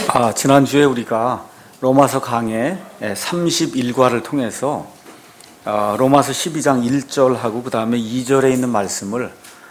지난주에 우리가 로마서 강해 31과를 통해서 로마서 12장 1절하고 그 다음에 2절에 있는 말씀을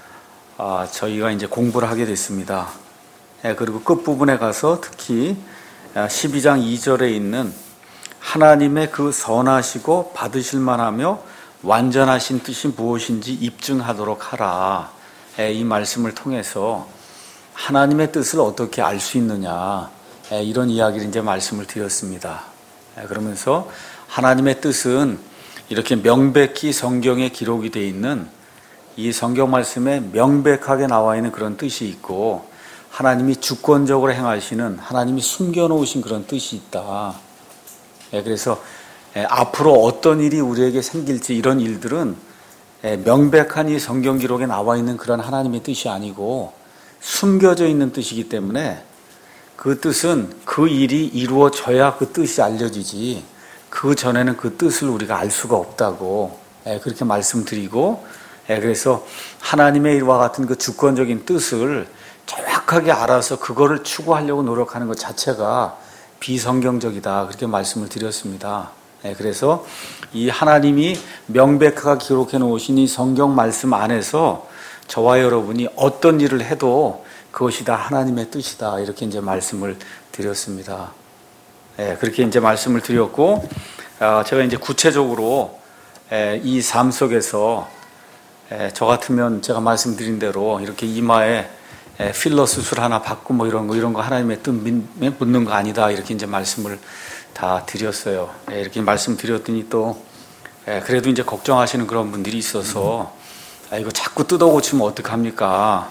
저희가 이제 공부를 하게 됐습니다. 그리고 끝부분에 가서 특히 12장 2절에 있는 하나님의 그 선하시고 받으실 만하며 완전하신 뜻이 무엇인지 입증하도록 하라. 이 말씀을 통해서 하나님의 뜻을 어떻게 알 수 있느냐, 이런 이야기를 이제 말씀을 드렸습니다. 그러면서 하나님의 뜻은 이렇게 명백히 성경에 기록이 되어 있는 이 성경 말씀에 명백하게 나와 있는 그런 뜻이 있고, 하나님이 주권적으로 행하시는, 하나님이 숨겨놓으신 그런 뜻이 있다. 그래서 앞으로 어떤 일이 우리에게 생길지, 이런 일들은 명백한 이 성경 기록에 나와 있는 그런 하나님의 뜻이 아니고 숨겨져 있는 뜻이기 때문에 그 뜻은 그 일이 이루어져야 그 뜻이 알려지지, 그 전에는 그 뜻을 우리가 알 수가 없다고 그렇게 말씀드리고, 그래서 하나님의 일과 같은 그 주권적인 뜻을 정확하게 알아서 그거를 추구하려고 노력하는 것 자체가 비성경적이다, 그렇게 말씀을 드렸습니다. 그래서 이 하나님이 명백하게 기록해 놓으신 이 성경 말씀 안에서 저와 여러분이 어떤 일을 해도 그것이 다 하나님의 뜻이다, 이렇게 이제 말씀을 드렸습니다. 그렇게 이제 말씀을 드렸고, 제가 이제 구체적으로 이 삶 속에서 저 같으면 제가 말씀드린 대로 이렇게 이마에 필러 수술 하나 받고 뭐 이런 거 하나님의 뜻에 묻는 거 아니다, 이렇게 이제 말씀을 다 드렸어요. 이렇게 말씀드렸더니 또 그래도 이제 걱정하시는 그런 분들이 있어서 이거 자꾸 뜯어 고치면 어떡합니까?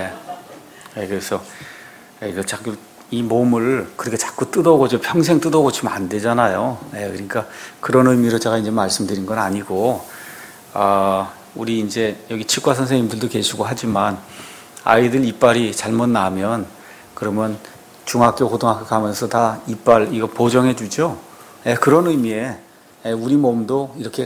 그래서 이거 자꾸 이 몸을 그렇게 자꾸 뜯어 고쳐 평생 뜯어 고치면 안 되잖아요. 그러니까 그런 의미로 제가 이제 말씀드린 건 아니고, 우리 이제 여기 치과 선생님들도 계시고 하지만 아이들 이빨이 잘못 나면 그러면 중학교, 고등학교 가면서 다 이빨 이거 보정해 주죠. 그런 의미에 우리 몸도 이렇게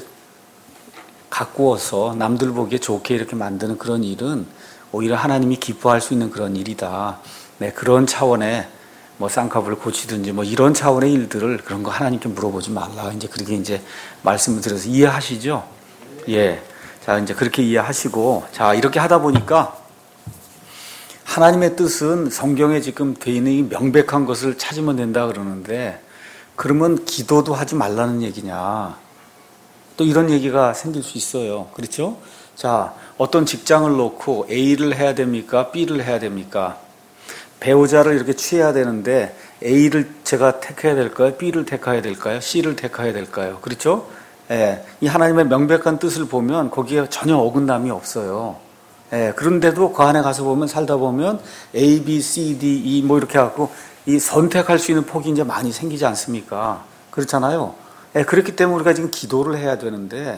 가꾸어서 남들 보기에 좋게 이렇게 만드는 그런 일은 오히려 하나님이 기뻐할 수 있는 그런 일이다. 그런 차원의 뭐 쌍꺼풀을 고치든지 뭐 이런 차원의 일들을, 그런 거 하나님께 물어보지 말라, 이제 그렇게 이제 말씀을 드려서 이해하시죠? 자, 이제 그렇게 이해하시고, 자, 이렇게 하다 보니까 하나님의 뜻은 성경에 지금 돼 있는 이 명백한 것을 찾으면 된다 그러는데, 그러면 기도도 하지 말라는 얘기냐, 또 이런 얘기가 생길 수 있어요. 그렇죠? 자, 어떤 직장을 놓고 A를 해야 됩니까? B를 해야 됩니까? 배우자를 이렇게 취해야 되는데 A를 제가 택해야 될까요? B를 택해야 될까요? C를 택해야 될까요? 그렇죠? 이 하나님의 명백한 뜻을 보면 거기에 전혀 어긋남이 없어요. 그런데도 그 안에 가서 보면, 살다 보면 A, B, C, D, E 뭐 이렇게 해갖고 이 선택할 수 있는 폭이 이제 많이 생기지 않습니까? 그렇잖아요. 그렇기 때문에 우리가 지금 기도를 해야 되는데,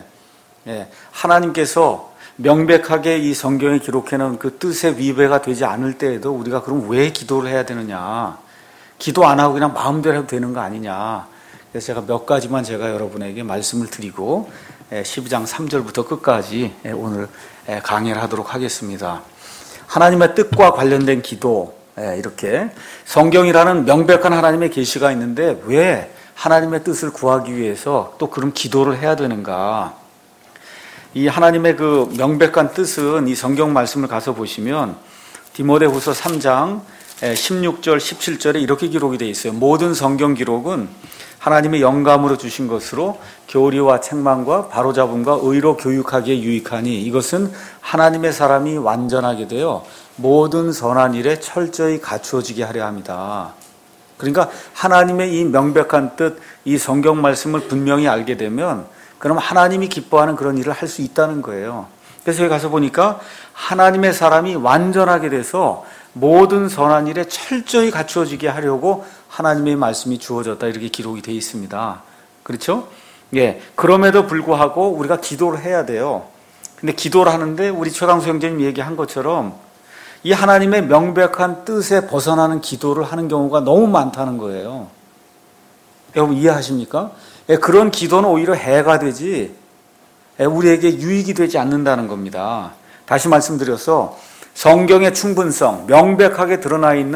하나님께서 명백하게 이 성경에 기록해놓은 그 뜻의 위배가 되지 않을 때에도 우리가 그럼 왜 기도를 해야 되느냐? 기도 안 하고 그냥 마음대로 해도 되는 거 아니냐? 그래서 제가 몇 가지만 제가 여러분에게 말씀을 드리고 12장 3절부터 끝까지 오늘 강의를 하도록 하겠습니다. 하나님의 뜻과 관련된 기도, 이렇게 성경이라는 명백한 하나님의 계시가 있는데 왜 하나님의 뜻을 구하기 위해서 또 그런 기도를 해야 되는가? 이 하나님의 그 명백한 뜻은 이 성경 말씀을 가서 보시면 디모데후서 3장 16절 17절에 이렇게 기록이 되어 있어요. 모든 성경 기록은 하나님의 영감으로 주신 것으로 교리와 책망과 바로잡음과 의로 교육하기에 유익하니 이것은 하나님의 사람이 완전하게 되어 모든 선한 일에 철저히 갖추어지게 하려 합니다. 그러니까 하나님의 이 명백한 뜻, 이 성경 말씀을 분명히 알게 되면 그럼 하나님이 기뻐하는 그런 일을 할 수 있다는 거예요. 그래서 여기 가서 보니까 하나님의 사람이 완전하게 돼서 모든 선한 일에 철저히 갖추어지게 하려고 하나님의 말씀이 주어졌다, 이렇게 기록이 되어 있습니다. 그렇죠? 그럼에도 불구하고 우리가 기도를 해야 돼요. 근데 기도를 하는데 우리 최강수 형제님 얘기한 것처럼 이 하나님의 명백한 뜻에 벗어나는 기도를 하는 경우가 너무 많다는 거예요. 여러분 이해하십니까? 그런 기도는 오히려 해가 되지 우리에게 유익이 되지 않는다는 겁니다. 다시 말씀드려서 성경의 충분성, 명백하게 드러나 있는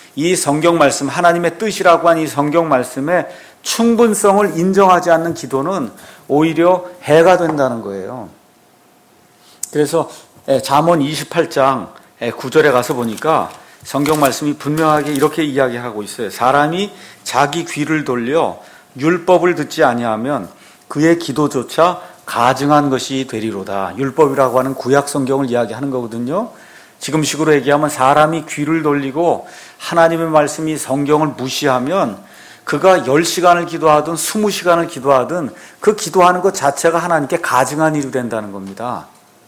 이 성경 말씀, 하나님의 뜻이라고 한 이 성경 말씀의 충분성을 인정하지 않는 기도는 오히려 해가 된다는 거예요. 그래서 잠언 28장 9절에 가서 보니까 성경 말씀이 분명하게 이렇게 이야기하고 있어요. 사람이 자기 귀를 돌려 율법을 듣지 아니하면 그의 기도조차 가증한 것이 되리로다. 율법이라고 하는 구약 성경을 이야기하는 거거든요. 지금식으로 얘기하면 사람이 귀를 돌리고 하나님의 말씀이 성경을 무시하면 그가 10시간을 기도하든 20시간을 기도하든 그 기도하는 것 자체가 하나님께 가증한 일이 된다는 겁니다.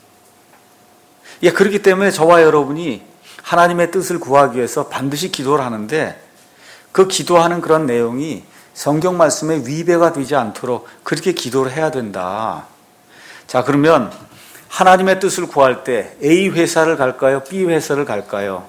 그렇기 때문에 저와 여러분이 하나님의 뜻을 구하기 위해서 반드시 기도를 하는데 그 기도하는 그런 내용이 성경 말씀에 위배가 되지 않도록 그렇게 기도를 해야 된다. 자, 그러면 하나님의 뜻을 구할 때 A 회사를 갈까요? B 회사를 갈까요?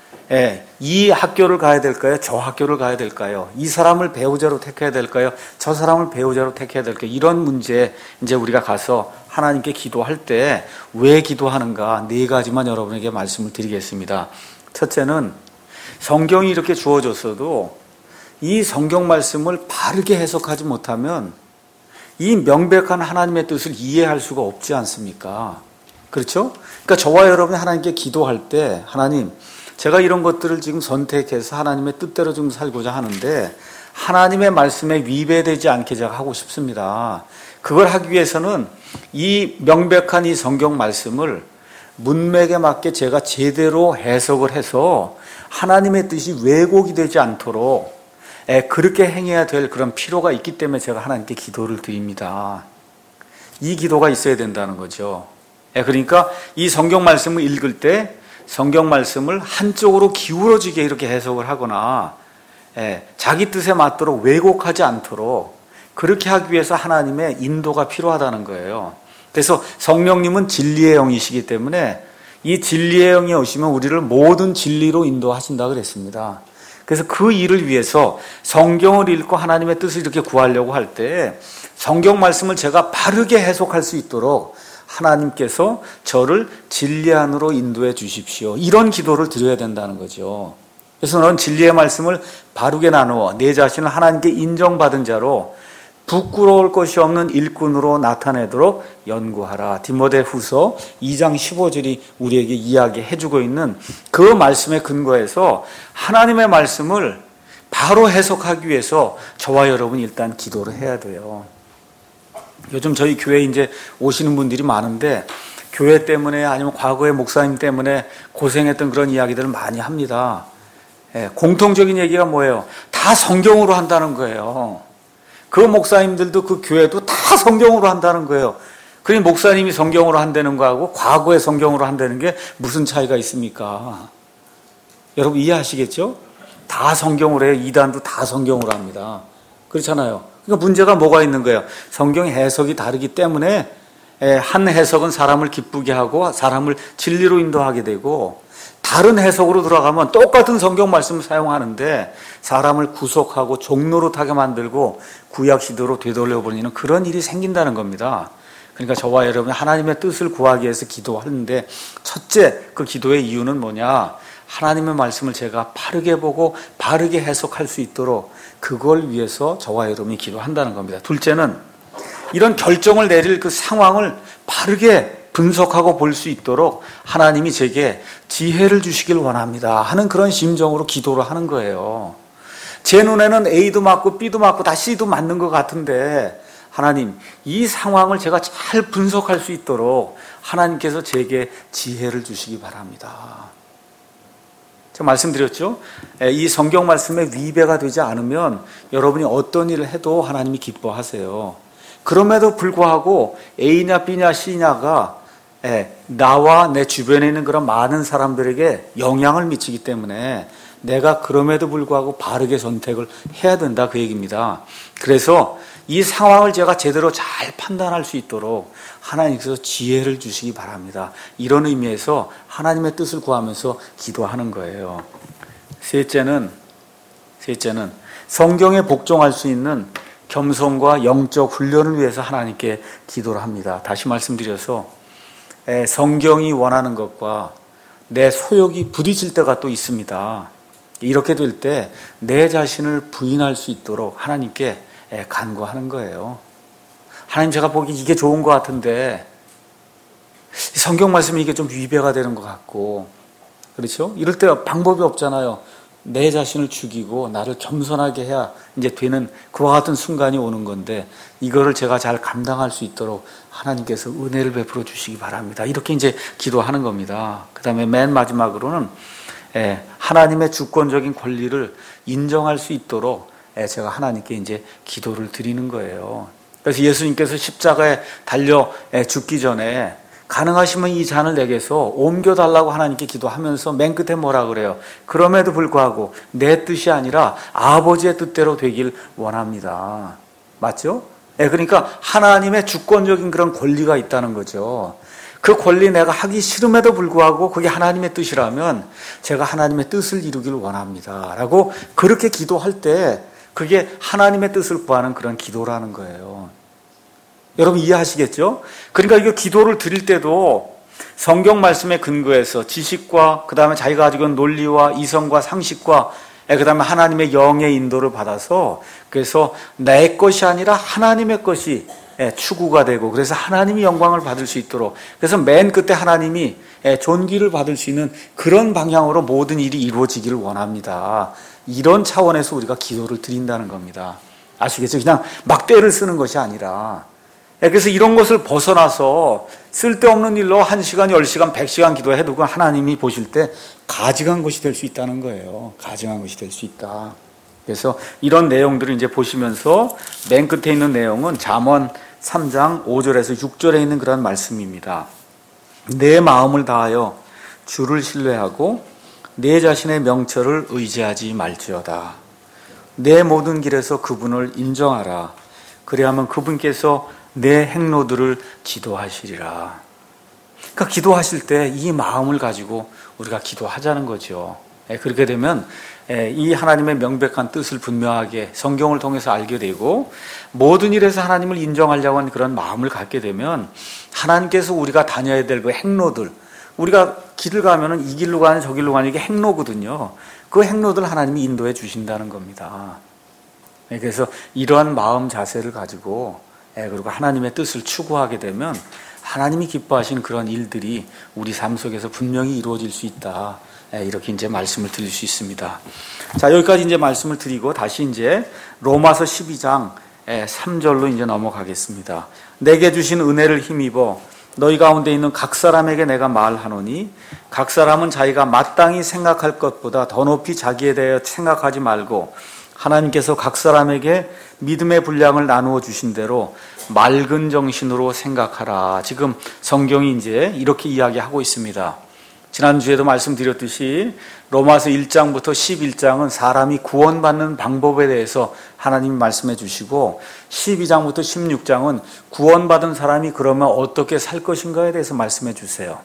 이 학교를 가야 될까요? 저 학교를 가야 될까요? 이 사람을 배우자로 택해야 될까요? 저 사람을 배우자로 택해야 될까요? 이런 문제 이제 우리가 가서 하나님께 기도할 때 왜 기도하는가 4가지만 여러분에게 말씀을 드리겠습니다. 첫째는 성경이 이렇게 주어졌어도 이 성경 말씀을 바르게 해석하지 못하면 이 명백한 하나님의 뜻을 이해할 수가 없지 않습니까? 그렇죠? 그러니까 저와 여러분이 하나님께 기도할 때 하나님, 제가 이런 것들을 지금 선택해서 하나님의 뜻대로 좀 살고자 하는데 하나님의 말씀에 위배되지 않게 제가 하고 싶습니다. 그걸 하기 위해서는 이 명백한 이 성경 말씀을 문맥에 맞게 제가 제대로 해석을 해서 하나님의 뜻이 왜곡이 되지 않도록 그렇게 행해야 될 그런 필요가 있기 때문에 제가 하나님께 기도를 드립니다. 이 기도가 있어야 된다는 거죠. 그러니까 이 성경 말씀을 읽을 때 성경 말씀을 한쪽으로 기울어지게 이렇게 해석을 하거나 자기 뜻에 맞도록 왜곡하지 않도록 그렇게 하기 위해서 하나님의 인도가 필요하다는 거예요. 그래서 성령님은 진리의 영이시기 때문에 이 진리의 영이 오시면 우리를 모든 진리로 인도하신다 그랬습니다. 그래서 그 일을 위해서 성경을 읽고 하나님의 뜻을 이렇게 구하려고 할 때 성경 말씀을 제가 바르게 해석할 수 있도록 하나님께서 저를 진리 안으로 인도해 주십시오. 이런 기도를 드려야 된다는 거죠. 그래서 너는 진리의 말씀을 바르게 나누어 내 자신을 하나님께 인정받은 자로 부끄러울 것이 없는 일꾼으로 나타내도록 연구하라. 디모데후서 2장 15절이 우리에게 이야기해주고 있는 그 말씀에 근거해서 하나님의 말씀을 바로 해석하기 위해서 저와 여러분이 일단 기도를 해야 돼요. 요즘 저희 교회에 이제 오시는 분들이 많은데 교회 때문에 아니면 과거의 목사님 때문에 고생했던 그런 이야기들을 많이 합니다. 공통적인 얘기가 뭐예요? 다 성경으로 한다는 거예요. 그 목사님들도 그 교회도 다 성경으로 한다는 거예요. 그러니 목사님이 성경으로 한다는 거하고 과거의 성경으로 한다는 게 무슨 차이가 있습니까? 여러분 이해하시겠죠? 다 성경으로 해요. 이단도 다 성경으로 합니다. 그렇잖아요. 그러니까 문제가 뭐가 있는 거예요? 성경 해석이 다르기 때문에 한 해석은 사람을 기쁘게 하고 사람을 진리로 인도하게 되고 다른 해석으로 들어가면 똑같은 성경 말씀을 사용하는데 사람을 구속하고 종노릇하게 만들고 구약 시대로 되돌려버리는 그런 일이 생긴다는 겁니다. 그러니까 저와 여러분이 하나님의 뜻을 구하기 위해서 기도하는데 첫째 그 기도의 이유는 뭐냐? 하나님의 말씀을 제가 바르게 보고 바르게 해석할 수 있도록 그걸 위해서 저와 여러분이 기도한다는 겁니다. 둘째는 이런 결정을 내릴 그 상황을 바르게 분석하고 볼 수 있도록 하나님이 제게 지혜를 주시길 원합니다 하는 그런 심정으로 기도를 하는 거예요. 제 눈에는 A도 맞고 B도 맞고 다 C도 맞는 것 같은데 하나님 이 상황을 제가 잘 분석할 수 있도록 하나님께서 제게 지혜를 주시기 바랍니다. 제가 말씀드렸죠? 이 성경 말씀에 위배가 되지 않으면 여러분이 어떤 일을 해도 하나님이 기뻐하세요. 그럼에도 불구하고 A냐 B냐 C냐가 나와 내 주변에 있는 그런 많은 사람들에게 영향을 미치기 때문에 내가 그럼에도 불구하고 바르게 선택을 해야 된다 그 얘기입니다. 그래서 이 상황을 제가 제대로 잘 판단할 수 있도록 하나님께서 지혜를 주시기 바랍니다. 이런 의미에서 하나님의 뜻을 구하면서 기도하는 거예요. 셋째는 성경에 복종할 수 있는 겸손과 영적 훈련을 위해서 하나님께 기도를 합니다. 다시 말씀드려서 성경이 원하는 것과 내 소욕이 부딪힐 때가 또 있습니다. 이렇게 될 때 내 자신을 부인할 수 있도록 하나님께 간구하는 거예요. 하나님, 제가 보기 이게 좋은 것 같은데 성경 말씀이 이게 좀 위배가 되는 것 같고, 그렇죠? 이럴 때 방법이 없잖아요. 내 자신을 죽이고 나를 겸손하게 해야 이제 되는 그와 같은 순간이 오는 건데, 이거를 제가 잘 감당할 수 있도록 하나님께서 은혜를 베풀어 주시기 바랍니다. 이렇게 이제 기도하는 겁니다. 그 다음에 맨 마지막으로는 하나님의 주권적인 권리를 인정할 수 있도록 제가 하나님께 이제 기도를 드리는 거예요. 그래서 예수님께서 십자가에 달려 죽기 전에 가능하시면 이 잔을 내게서 옮겨달라고 하나님께 기도하면서 맨 끝에 뭐라 그래요? 그럼에도 불구하고 내 뜻이 아니라 아버지의 뜻대로 되길 원합니다. 맞죠? 그러니까 하나님의 주권적인 그런 권리가 있다는 거죠. 그 권리 내가 하기 싫음에도 불구하고 그게 하나님의 뜻이라면 제가 하나님의 뜻을 이루길 원합니다 라고 그렇게 기도할 때 그게 하나님의 뜻을 구하는 그런 기도라는 거예요. 여러분 이해하시겠죠? 그러니까 이거 기도를 드릴 때도 성경 말씀에 근거해서 지식과 그 다음에 자기가 가지고 있는 논리와 이성과 상식과 그 다음에 하나님의 영의 인도를 받아서 그래서 내 것이 아니라 하나님의 것이 추구가 되고 그래서 하나님이 영광을 받을 수 있도록 그래서 맨 끝에 하나님이 존귀를 받을 수 있는 그런 방향으로 모든 일이 이루어지기를 원합니다. 이런 차원에서 우리가 기도를 드린다는 겁니다. 아시겠죠? 그냥 막대를 쓰는 것이 아니라 그래서 이런 것을 벗어나서 쓸데없는 일로 1시간, 10시간, 100시간 기도해도 그 하나님이 보실 때 가증한 것이 될 수 있다는 거예요. 가증한 것이 될 수 있다. 그래서 이런 내용들을 이제 보시면서 맨 끝에 있는 내용은 잠언 3장 5절에서 6절에 있는 그런 말씀입니다. 내 마음을 다하여 주를 신뢰하고 내 자신의 명철을 의지하지 말지어다. 내 모든 길에서 그분을 인정하라. 그래야만 그분께서 내 행로들을 지도하시리라. 그러니까 기도하실 때 이 마음을 가지고 우리가 기도하자는 거죠. 그렇게 되면 이 하나님의 명백한 뜻을 분명하게 성경을 통해서 알게 되고 모든 일에서 하나님을 인정하려고 하는 그런 마음을 갖게 되면 하나님께서 우리가 다녀야 될 그 행로들, 우리가 길을 가면은 이 길로 가는 저 길로 가는 이게 행로거든요. 그 행로들 하나님이 인도해 주신다는 겁니다. 그래서 이러한 마음 자세를 가지고 그리고 하나님의 뜻을 추구하게 되면 하나님이 기뻐하시는 그런 일들이 우리 삶 속에서 분명히 이루어질 수 있다. 이렇게 이제 말씀을 드릴 수 있습니다. 자, 여기까지 이제 말씀을 드리고 다시 이제 로마서 12장 3절로 이제 넘어가겠습니다. 내게 주신 은혜를 힘입어 너희 가운데 있는 각 사람에게 내가 말하노니 각 사람은 자기가 마땅히 생각할 것보다 더 높이 자기에 대해 생각하지 말고 하나님께서 각 사람에게 믿음의 분량을 나누어 주신 대로 맑은 정신으로 생각하라. 지금 성경이 이제 이렇게 이야기하고 있습니다. 지난주에도 말씀드렸듯이 로마서 1장부터 11장은 사람이 구원받는 방법에 대해서 하나님이 말씀해 주시고 12장부터 16장은 구원받은 사람이 그러면 어떻게 살 것인가에 대해서 말씀해 주세요.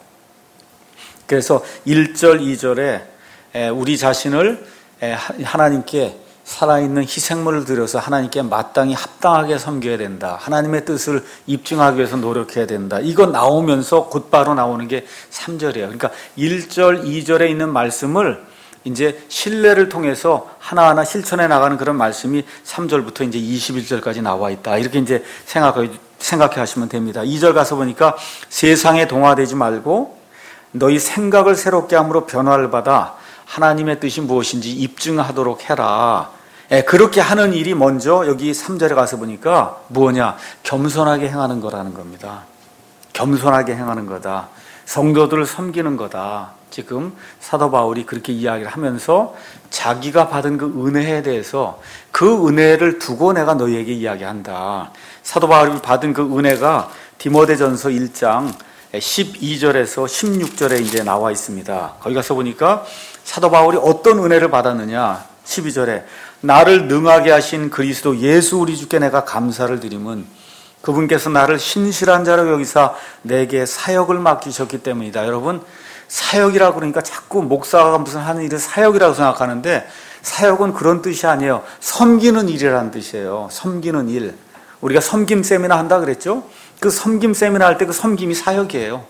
그래서 1절, 2절에 우리 자신을 하나님께 살아있는 희생물을 드려서 하나님께 마땅히 합당하게 섬겨야 된다. 하나님의 뜻을 입증하기 위해서 노력해야 된다. 이거 나오면서 곧바로 나오는 게 3절이에요. 그러니까 1절, 2절에 있는 말씀을 이제 신뢰를 통해서 하나하나 실천해 나가는 그런 말씀이 3절부터 이제 21절까지 나와 있다. 이렇게 이제 생각해 하시면 됩니다. 2절 가서 보니까 세상에 동화되지 말고 너희 생각을 새롭게 함으로 변화를 받아 하나님의 뜻이 무엇인지 입증하도록 해라. 그렇게 하는 일이 먼저 여기 3절에 가서 보니까 뭐냐? 겸손하게 행하는 거라는 겁니다. 겸손하게 행하는 거다. 성도들을 섬기는 거다. 지금 사도 바울이 그렇게 이야기를 하면서 자기가 받은 그 은혜에 대해서 그 은혜를 두고 내가 너희에게 이야기한다. 사도 바울이 받은 그 은혜가 디모데전서 1장 12절에서 16절에 이제 나와 있습니다. 거기 가서 보니까 사도 바울이 어떤 은혜를 받았느냐? 12절에 나를 능하게 하신 그리스도 예수 우리 주께 내가 감사를 드림은 그분께서 나를 신실한 자로 여기사 내게 사역을 맡기셨기 때문이다. 여러분, 사역이라고 그러니까 자꾸 목사가 무슨 하는 일을 사역이라고 생각하는데 사역은 그런 뜻이 아니에요. 섬기는 일이라는 뜻이에요. 섬기는 일. 우리가 섬김 세미나 한다 그랬죠? 그 섬김 세미나 할 때 그 섬김이 사역이에요.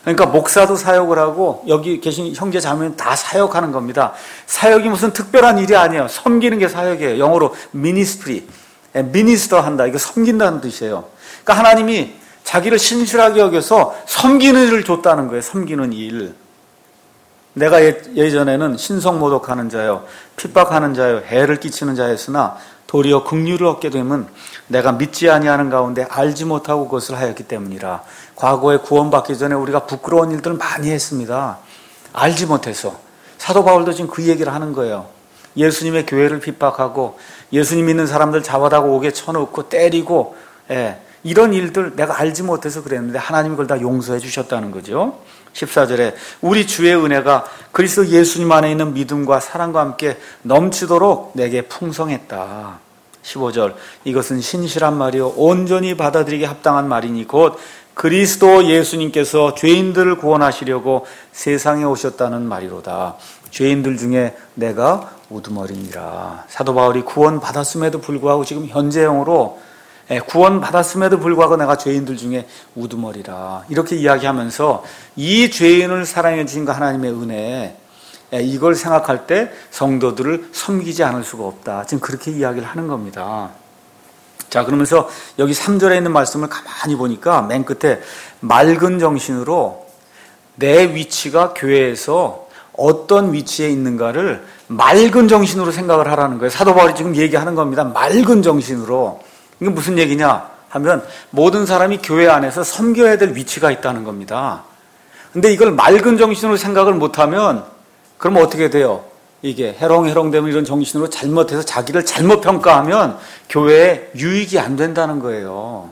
그러니까 목사도 사역을 하고 여기 계신 형제 자매는 다 사역하는 겁니다. 사역이 무슨 특별한 일이 아니에요. 섬기는 게 사역이에요. 영어로 미니스트리, 미니스터 한다. 이거 섬긴다는 뜻이에요. 그러니까 하나님이 자기를 신실하게 여겨서 섬기는 일을 줬다는 거예요. 섬기는 일. 내가 예전에는 신성모독하는 자요, 핍박하는 자요, 해를 끼치는 자였으나 도리어 긍휼을 얻게 되면 내가 믿지 아니하는 가운데 알지 못하고 그것을 하였기 때문이라. 과거에 구원받기 전에 우리가 부끄러운 일들을 많이 했습니다. 알지 못해서. 사도 바울도 지금 그 얘기를 하는 거예요. 예수님의 교회를 핍박하고 예수님 믿는 사람들 잡아다가 옥에 쳐놓고 때리고, 이런 일들 내가 알지 못해서 그랬는데 하나님이 그걸 다 용서해 주셨다는 거죠. 14절에 우리 주의 은혜가 그리스도 예수님 안에 있는 믿음과 사랑과 함께 넘치도록 내게 풍성했다. 15절 이것은 신실한 말이요 온전히 받아들이기 합당한 말이니 곧 그리스도 예수님께서 죄인들을 구원하시려고 세상에 오셨다는 말이로다. 죄인들 중에 내가 우두머리니라. 사도 바울이 구원받았음에도 불구하고 지금 현재형으로 구원받았음에도 불구하고 내가 죄인들 중에 우두머리라. 이렇게 이야기하면서 이 죄인을 사랑해 주신 그 하나님의 은혜, 이걸 생각할 때 성도들을 섬기지 않을 수가 없다. 지금 그렇게 이야기를 하는 겁니다. 자, 그러면서 여기 3절에 있는 말씀을 가만히 보니까 맨 끝에 맑은 정신으로 내 위치가 교회에서 어떤 위치에 있는가를 맑은 정신으로 생각을 하라는 거예요. 사도 바울이 지금 얘기하는 겁니다. 맑은 정신으로. 이게 무슨 얘기냐 하면 모든 사람이 교회 안에서 섬겨야 될 위치가 있다는 겁니다. 근데 이걸 맑은 정신으로 생각을 못하면 그럼 어떻게 돼요? 이게 해롱해롱되면 이런 정신으로 잘못해서 자기를 잘못 평가하면 교회에 유익이 안 된다는 거예요.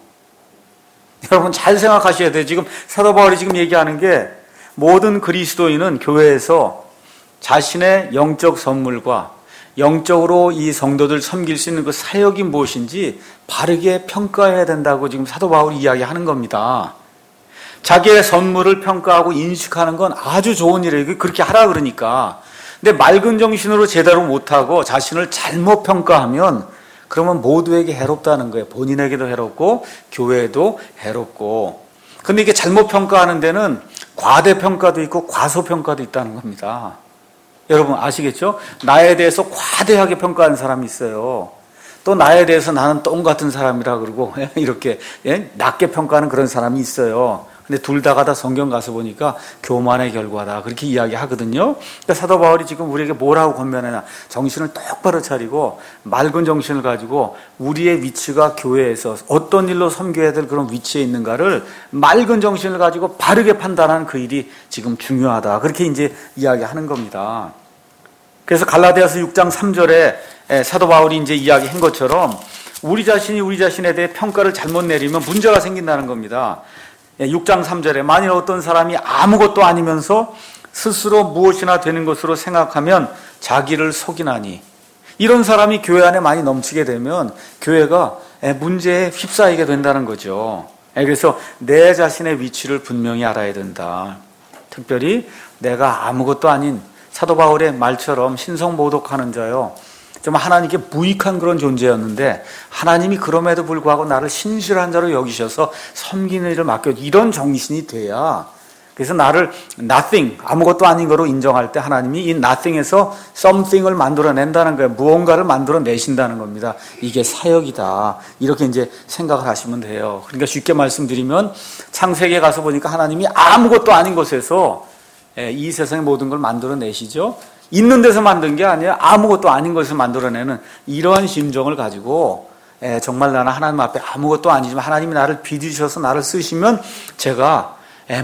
여러분 잘 생각하셔야 돼요. 지금 사도 바울이 지금 얘기하는 게 모든 그리스도인은 교회에서 자신의 영적 선물과 영적으로 이 성도들 섬길 수 있는 그 사역이 무엇인지 바르게 평가해야 된다고 지금 사도 바울이 이야기하는 겁니다. 자기의 선물을 평가하고 인식하는 건 아주 좋은 일이에요. 그렇게 하라 그러니까. 근데 맑은 정신으로 제대로 못하고 자신을 잘못 평가하면 그러면 모두에게 해롭다는 거예요. 본인에게도 해롭고 교회에도 해롭고. 근데 이게 잘못 평가하는 데는 과대평가도 있고 과소평가도 있다는 겁니다. 여러분 아시겠죠? 나에 대해서 과대하게 평가하는 사람이 있어요. 또 나에 대해서 나는 똥 같은 사람이라 그러고 이렇게 낮게 평가하는 그런 사람이 있어요. 근데 둘 다가 다 성경 가서 보니까 교만의 결과다 그렇게 이야기하거든요. 그러니까 사도 바울이 지금 우리에게 뭐라고 권면하냐, 정신을 똑바로 차리고 맑은 정신을 가지고 우리의 위치가 교회에서 어떤 일로 섬겨야 될 그런 위치에 있는가를 맑은 정신을 가지고 바르게 판단하는 그 일이 지금 중요하다 그렇게 이제 이야기하는 겁니다. 그래서 갈라디아서 6장 3절에 사도 바울이 이제 이야기한 것처럼 우리 자신이 우리 자신에 대해 평가를 잘못 내리면 문제가 생긴다는 겁니다. 6장 3절에 만일 어떤 사람이 아무것도 아니면서 스스로 무엇이나 되는 것으로 생각하면 자기를 속이나니, 이런 사람이 교회 안에 많이 넘치게 되면 교회가 문제에 휩싸이게 된다는 거죠. 그래서 내 자신의 위치를 분명히 알아야 된다. 특별히 내가 아무것도 아닌 사도 바울의 말처럼 신성모독하는 자요, 좀 하나님께 무익한 그런 존재였는데 하나님이 그럼에도 불구하고 나를 신실한 자로 여기셔서 섬기는 일을 맡겨, 이런 정신이 돼야, 그래서 나를 nothing, 아무것도 아닌 거로 인정할 때 하나님이 이 nothing에서 something을 만들어낸다는 거예요. 무언가를 만들어내신다는 겁니다. 이게 사역이다. 이렇게 이제 생각을 하시면 돼요. 그러니까 쉽게 말씀드리면 창세기에 가서 보니까 하나님이 아무것도 아닌 곳에서 이 세상의 모든 걸 만들어내시죠. 있는 데서 만든 게 아니라 아무것도 아닌 것을 만들어내는 이러한 심정을 가지고 정말 나는 하나님 앞에 아무것도 아니지만 하나님이 나를 빚으셔서 나를 쓰시면 제가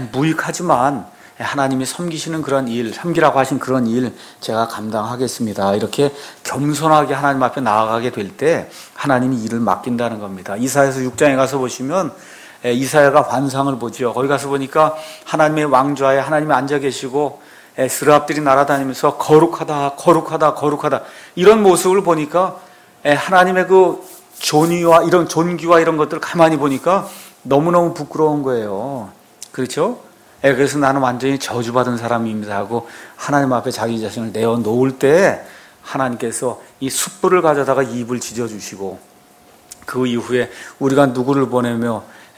무익하지만 하나님이 섬기시는 그런 일, 섬기라고 하신 그런 일 제가 감당하겠습니다. 이렇게 겸손하게 하나님 앞에 나아가게 될 때 하나님이 일을 맡긴다는 겁니다. 이사야서 6장에 가서 보시면 이사야가 환상을 보죠. 거기 가서 보니까 하나님의 왕좌에 하나님이 앉아 계시고 스랍들이 날아다니면서 거룩하다 거룩하다 거룩하다 이런 모습을 보니까 하나님의 그 존귀와 이런 것들을 가만히 보니까 너무너무 부끄러운 거예요. 그렇죠? 그래서 나는 완전히 저주받은 사람입니다 하고 하나님 앞에 자기 자신을 내어놓을 때 하나님께서 이 숯불을 가져다가 입을 지져주시고 그 이후에 우리가 누구를 보내며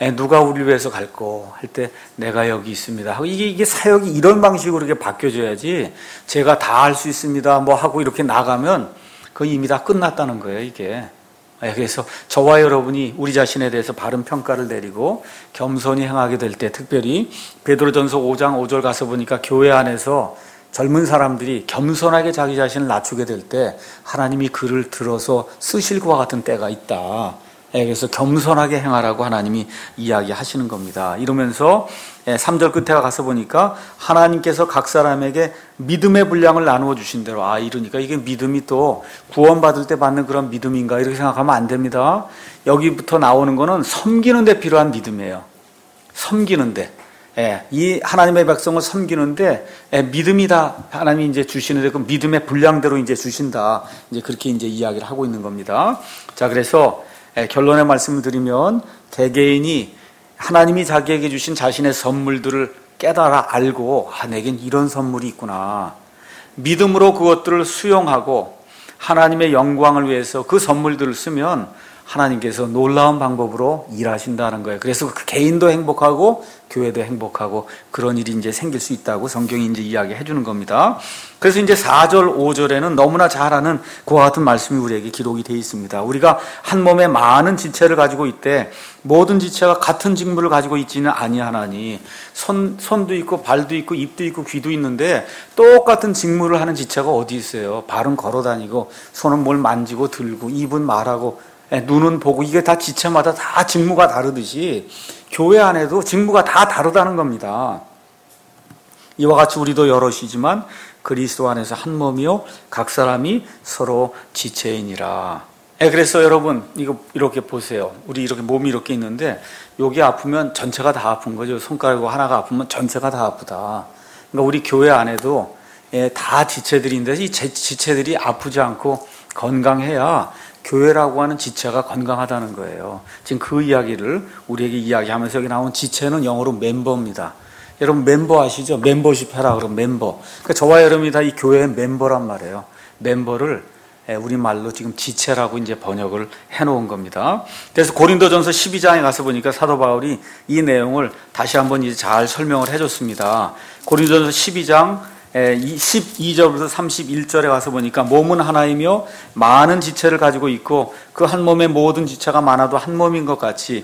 누가 우리를 위해서 갈고 할 때 내가 여기 있습니다 하고 이게 사역이 이런 방식으로 이렇게 바뀌어져야지 제가 다 할 수 있습니다 뭐 하고 이렇게 나가면 그거 이미 다 끝났다는 거예요 이게. 그래서 저와 여러분이 우리 자신에 대해서 바른 평가를 내리고 겸손히 행하게 될 때, 특별히 베드로전서 5장 5절 가서 보니까 교회 안에서 젊은 사람들이 겸손하게 자기 자신을 낮추게 될 때 하나님이 그를 들어서 쓰실 것과 같은 때가 있다. 그래서 겸손하게 행하라고 하나님이 이야기하시는 겁니다. 이러면서 3절 끝에 가서 보니까 하나님께서 각 사람에게 믿음의 분량을 나누어 주신 대로, 이러니까 이게 믿음이 또 구원받을 때 받는 그런 믿음인가 이렇게 생각하면 안 됩니다. 여기부터 나오는 거는 섬기는 데 필요한 믿음이에요. 섬기는데. 이 하나님의 백성을 섬기는데 믿음이 다 하나님이 이제 주시는데 그 믿음의 분량대로 이제 주신다. 이제 그렇게 이제 이야기를 하고 있는 겁니다. 자, 그래서 결론의 말씀을 드리면 개개인이 하나님이 자기에게 주신 자신의 선물들을 깨달아 알고 내겐 이런 선물이 있구나. 믿음으로 그것들을 수용하고 하나님의 영광을 위해서 그 선물들을 쓰면 하나님께서 놀라운 방법으로 일하신다는 거예요. 그래서 그 개인도 행복하고 교회도 행복하고 그런 일이 이제 생길 수 있다고 성경이 이제 이야기해 주는 겁니다. 그래서 이제 4절, 5절에는 너무나 잘 아는 그와 같은 말씀이 우리에게 기록이 되어 있습니다. 우리가 한 몸에 많은 지체를 가지고 있되 모든 지체가 같은 직무를 가지고 있지는 아니하나니 손도 있고 발도 있고 입도 있고 귀도 있는데 똑같은 직무를 하는 지체가 어디 있어요? 발은 걸어 다니고 손은 뭘 만지고 들고 입은 말하고 눈은 보고 이게 다 지체마다 다 직무가 다르듯이 교회 안에도 직무가 다 다르다는 겁니다. 이와 같이 우리도 여럿이지만 그리스도 안에서 한 몸이요 각 사람이 서로 지체이니라. 그래서 여러분 이거 이렇게 보세요. 우리 이렇게 몸이 이렇게 있는데 여기 아프면 전체가 다 아픈 거죠. 손가락 하나가 아프면 전체가 다 아프다. 그러니까 우리 교회 안에도 다 지체들인데 이 지체들이 아프지 않고 건강해야 교회라고 하는 지체가 건강하다는 거예요. 지금 그 이야기를 우리에게 이야기하면서 여기 나온 지체는 영어로 멤버입니다. 여러분 멤버 아시죠? 멤버십 해라 그러면 멤버. 그러니까 저와 여러분이 다 이 교회의 멤버란 말이에요. 멤버를 우리말로 지금 지체라고 이제 번역을 해놓은 겁니다. 그래서 고린도전서 12장에 가서 보니까 사도 바울이 이 내용을 다시 한번 이제 잘 설명을 해줬습니다. 고린도전서 12장 12절부터 31절에 가서 보니까 몸은 하나이며 많은 지체를 가지고 있고 그 한 몸의 모든 지체가 많아도 한 몸인 것 같이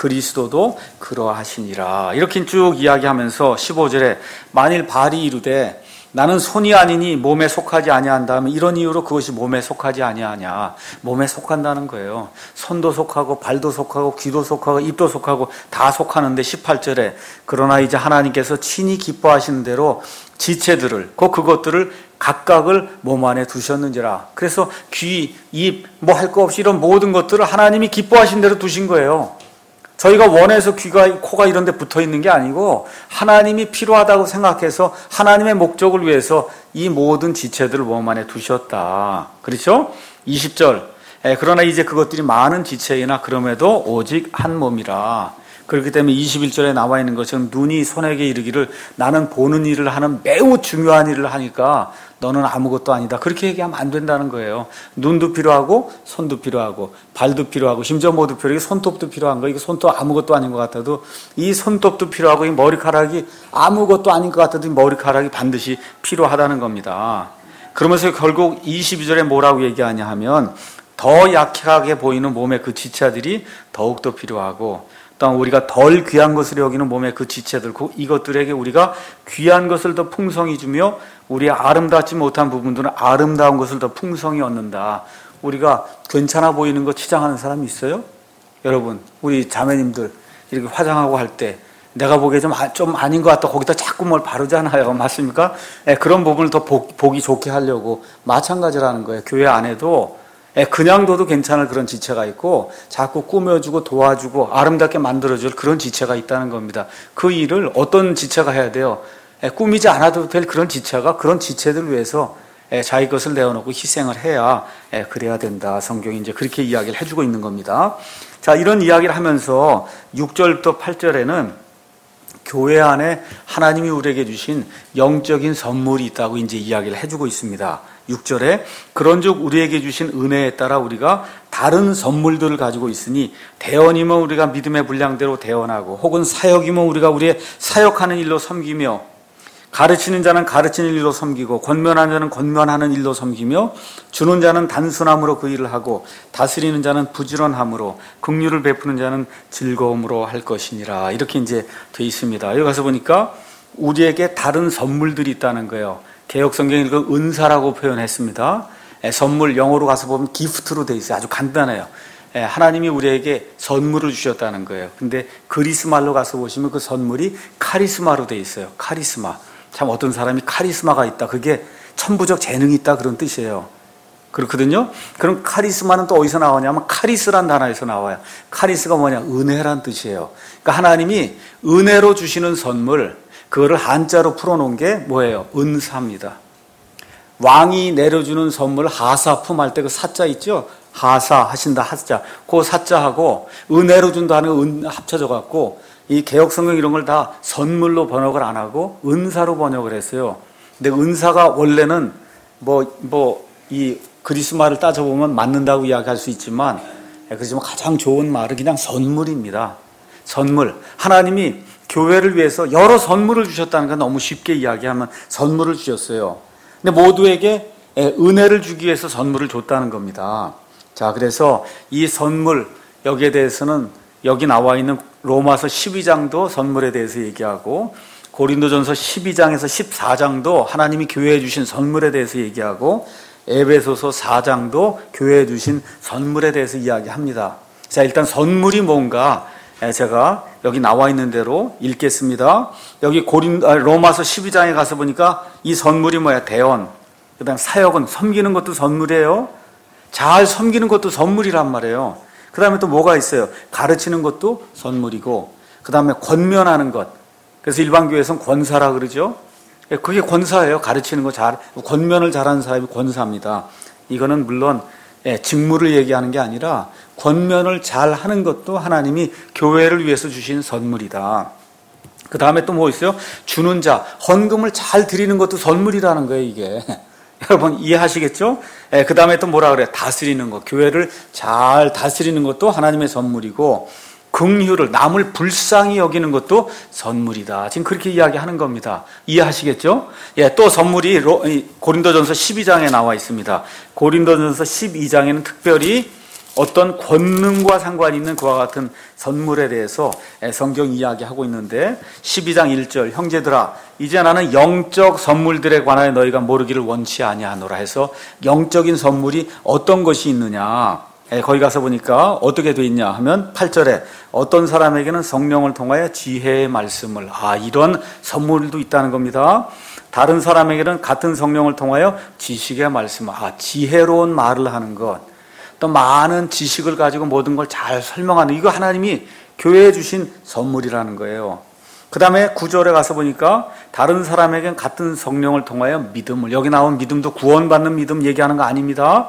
그리스도도 그러하시니라. 이렇게 쭉 이야기하면서 15절에 만일 발이 이르되 나는 손이 아니니 몸에 속하지 아니한다 하면 이런 이유로 그것이 몸에 속하지 아니하냐. 몸에 속한다는 거예요. 손도 속하고 발도 속하고 귀도 속하고 입도 속하고 다 속하는데 18절에 그러나 이제 하나님께서 친히 기뻐하시는 대로 지체들을 그것들을 각각을 몸 안에 두셨는지라. 그래서 귀, 입, 뭐 할 거 없이 이런 모든 것들을 하나님이 기뻐하신 대로 두신 거예요. 저희가 원해서 귀가, 코가 이런 데 붙어 있는 게 아니고 하나님이 필요하다고 생각해서 하나님의 목적을 위해서 이 모든 지체들을 몸 안에 두셨다. 그렇죠? 20절. 그러나 이제 그것들이 많은 지체이나 그럼에도 오직 한 몸이라. 그렇기 때문에 21절에 나와 있는 것처럼 눈이 손에게 이르기를 나는 보는 일을 하는 매우 중요한 일을 하니까 너는 아무것도 아니다. 그렇게 얘기하면 안 된다는 거예요. 눈도 필요하고 손도 필요하고 발도 필요하고 심지어 모두 필요하고 손톱도 필요한 거. 이거 손톱 아무것도 아닌 것 같아도 이 손톱도 필요하고 이 머리카락이 아무것도 아닌 것 같아도 이 머리카락이 반드시 필요하다는 겁니다. 그러면서 결국 22절에 뭐라고 얘기하냐 하면 더 약하게 보이는 몸의 그 지체들이 더욱더 필요하고 또 우리가 덜 귀한 것을 여기는 몸의 그 지체들, 이것들에게 우리가 귀한 것을 더 풍성히 주며 우리 아름답지 못한 부분들은 아름다운 것을 더 풍성히 얻는다. 우리가 괜찮아 보이는 거 치장하는 사람이 있어요? 여러분, 우리 자매님들 이렇게 화장하고 할 때 내가 보기에 좀 아닌 것 같다. 거기다 자꾸 뭘 바르잖아요. 맞습니까? 그런 부분을 더 보기 좋게 하려고 마찬가지라는 거예요. 교회 안에도 그냥 둬도 괜찮을 그런 지체가 있고 자꾸 꾸며주고 도와주고 아름답게 만들어줄 그런 지체가 있다는 겁니다. 그 일을 어떤 지체가 해야 돼요? 꾸미지 않아도 될 그런 지체가 그런 지체들 위해서 자기 것을 내어놓고 희생을 해야 그래야 된다. 성경이 이제 그렇게 이야기를 해주고 있는 겁니다. 자, 이런 이야기를 하면서 6절부터 8절에는 교회 안에 하나님이 우리에게 주신 영적인 선물이 있다고 이제 이야기를 해주고 있습니다. 6절에 그런즉 우리에게 주신 은혜에 따라 우리가 다른 선물들을 가지고 있으니 대원이면 우리가 믿음의 분량대로 대원하고 혹은 사역이면 우리가 우리의 사역하는 일로 섬기며 가르치는 자는 가르치는 일로 섬기고 권면하는 자는 권면하는 일로 섬기며 주는 자는 단순함으로 그 일을 하고 다스리는 자는 부지런함으로 긍휼을 베푸는 자는 즐거움으로 할 것이니라. 이렇게 이제 돼 있습니다. 여기 가서 보니까 우리에게 다른 선물들이 있다는 거예요. 개역성경에 이걸 은사라고 표현했습니다. 선물 영어로 가서 보면 기프트로 돼 있어요. 아주 간단해요. 하나님이 우리에게 선물을 주셨다는 거예요. 근데 그리스 말로 가서 보시면 그 선물이 카리스마로 돼 있어요. 카리스마. 참 어떤 사람이 카리스마가 있다. 그게 천부적 재능이 있다. 그런 뜻이에요. 그렇거든요. 그럼 카리스마는 또 어디서 나오냐면 카리스란 단어에서 나와요. 카리스가 뭐냐? 은혜란 뜻이에요. 그러니까 하나님이 은혜로 주시는 선물, 그거를 한자로 풀어놓은 게 뭐예요? 은사입니다. 왕이 내려주는 선물 하사품 할 때 그 사자 있죠? 하사 하신다 하자. 그 사자하고 은혜로 준다는 은 합쳐져 갖고 이 개역성경 이런 걸 다 선물로 번역을 안 하고 은사로 번역을 했어요. 근데 은사가 원래는 이 그리스 말을 따져보면 맞는다고 이야기할 수 있지만 그렇지만 가장 좋은 말은 그냥 선물입니다. 선물. 하나님이 교회를 위해서 여러 선물을 주셨다는 건 너무 쉽게 이야기하면 선물을 주셨어요. 근데 모두에게 은혜를 주기 위해서 선물을 줬다는 겁니다. 자, 그래서 이 선물, 여기에 대해서는 여기 나와 있는 로마서 12장도 선물에 대해서 얘기하고 고린도전서 12장에서 14장도 하나님이 교회에 주신 선물에 대해서 얘기하고 에베소서 4장도 교회에 주신 선물에 대해서 이야기합니다. 자, 일단 선물이 뭔가 제가 여기 나와 있는 대로 읽겠습니다. 여기 로마서 12장에 가서 보니까 이 선물이 뭐야? 대언. 그 다음 사역은 섬기는 것도 선물이에요. 잘 섬기는 것도 선물이란 말이에요. 그 다음에 또 뭐가 있어요? 가르치는 것도 선물이고, 그 다음에 권면하는 것. 그래서 일반교회에서는 권사라 그러죠. 그게 권사예요. 가르치는 거 권면을 잘하는 사람이 권사입니다. 이거는 물론 직무를 얘기하는 게 아니라 권면을 잘 하는 것도 하나님이 교회를 위해서 주신 선물이다. 그 다음에 또 뭐 있어요? 주는 자, 헌금을 잘 드리는 것도 선물이라는 거예요, 이게. 여러분 이해하시겠죠? 그 다음에 또 뭐라 그래요? 다스리는 것, 교회를 잘 다스리는 것도 하나님의 선물이고, 긍휼을, 남을 불쌍히 여기는 것도 선물이다. 지금 그렇게 이야기하는 겁니다. 이해하시겠죠? 또 선물이 고린도전서 12장에 나와 있습니다. 고린도전서 12장에는 특별히 어떤 권능과 상관이 있는 그와 같은 선물에 대해서 성경 이야기하고 있는데 12장 1절 형제들아 이제 나는 영적 선물들에 관하여 너희가 모르기를 원치 아니하노라 해서 영적인 선물이 어떤 것이 있느냐 거기 가서 보니까 어떻게 돼 있냐 하면 8절에 어떤 사람에게는 성령을 통하여 지혜의 말씀을 이런 선물도 있다는 겁니다. 다른 사람에게는 같은 성령을 통하여 지식의 말씀을 지혜로운 말을 하는 것 또 많은 지식을 가지고 모든 걸 잘 설명하는 이거 하나님이 교회에 주신 선물이라는 거예요. 그 다음에 9절에 가서 보니까 다른 사람에게는 같은 성령을 통하여 믿음을 여기 나온 믿음도 구원받는 믿음 얘기하는 거 아닙니다.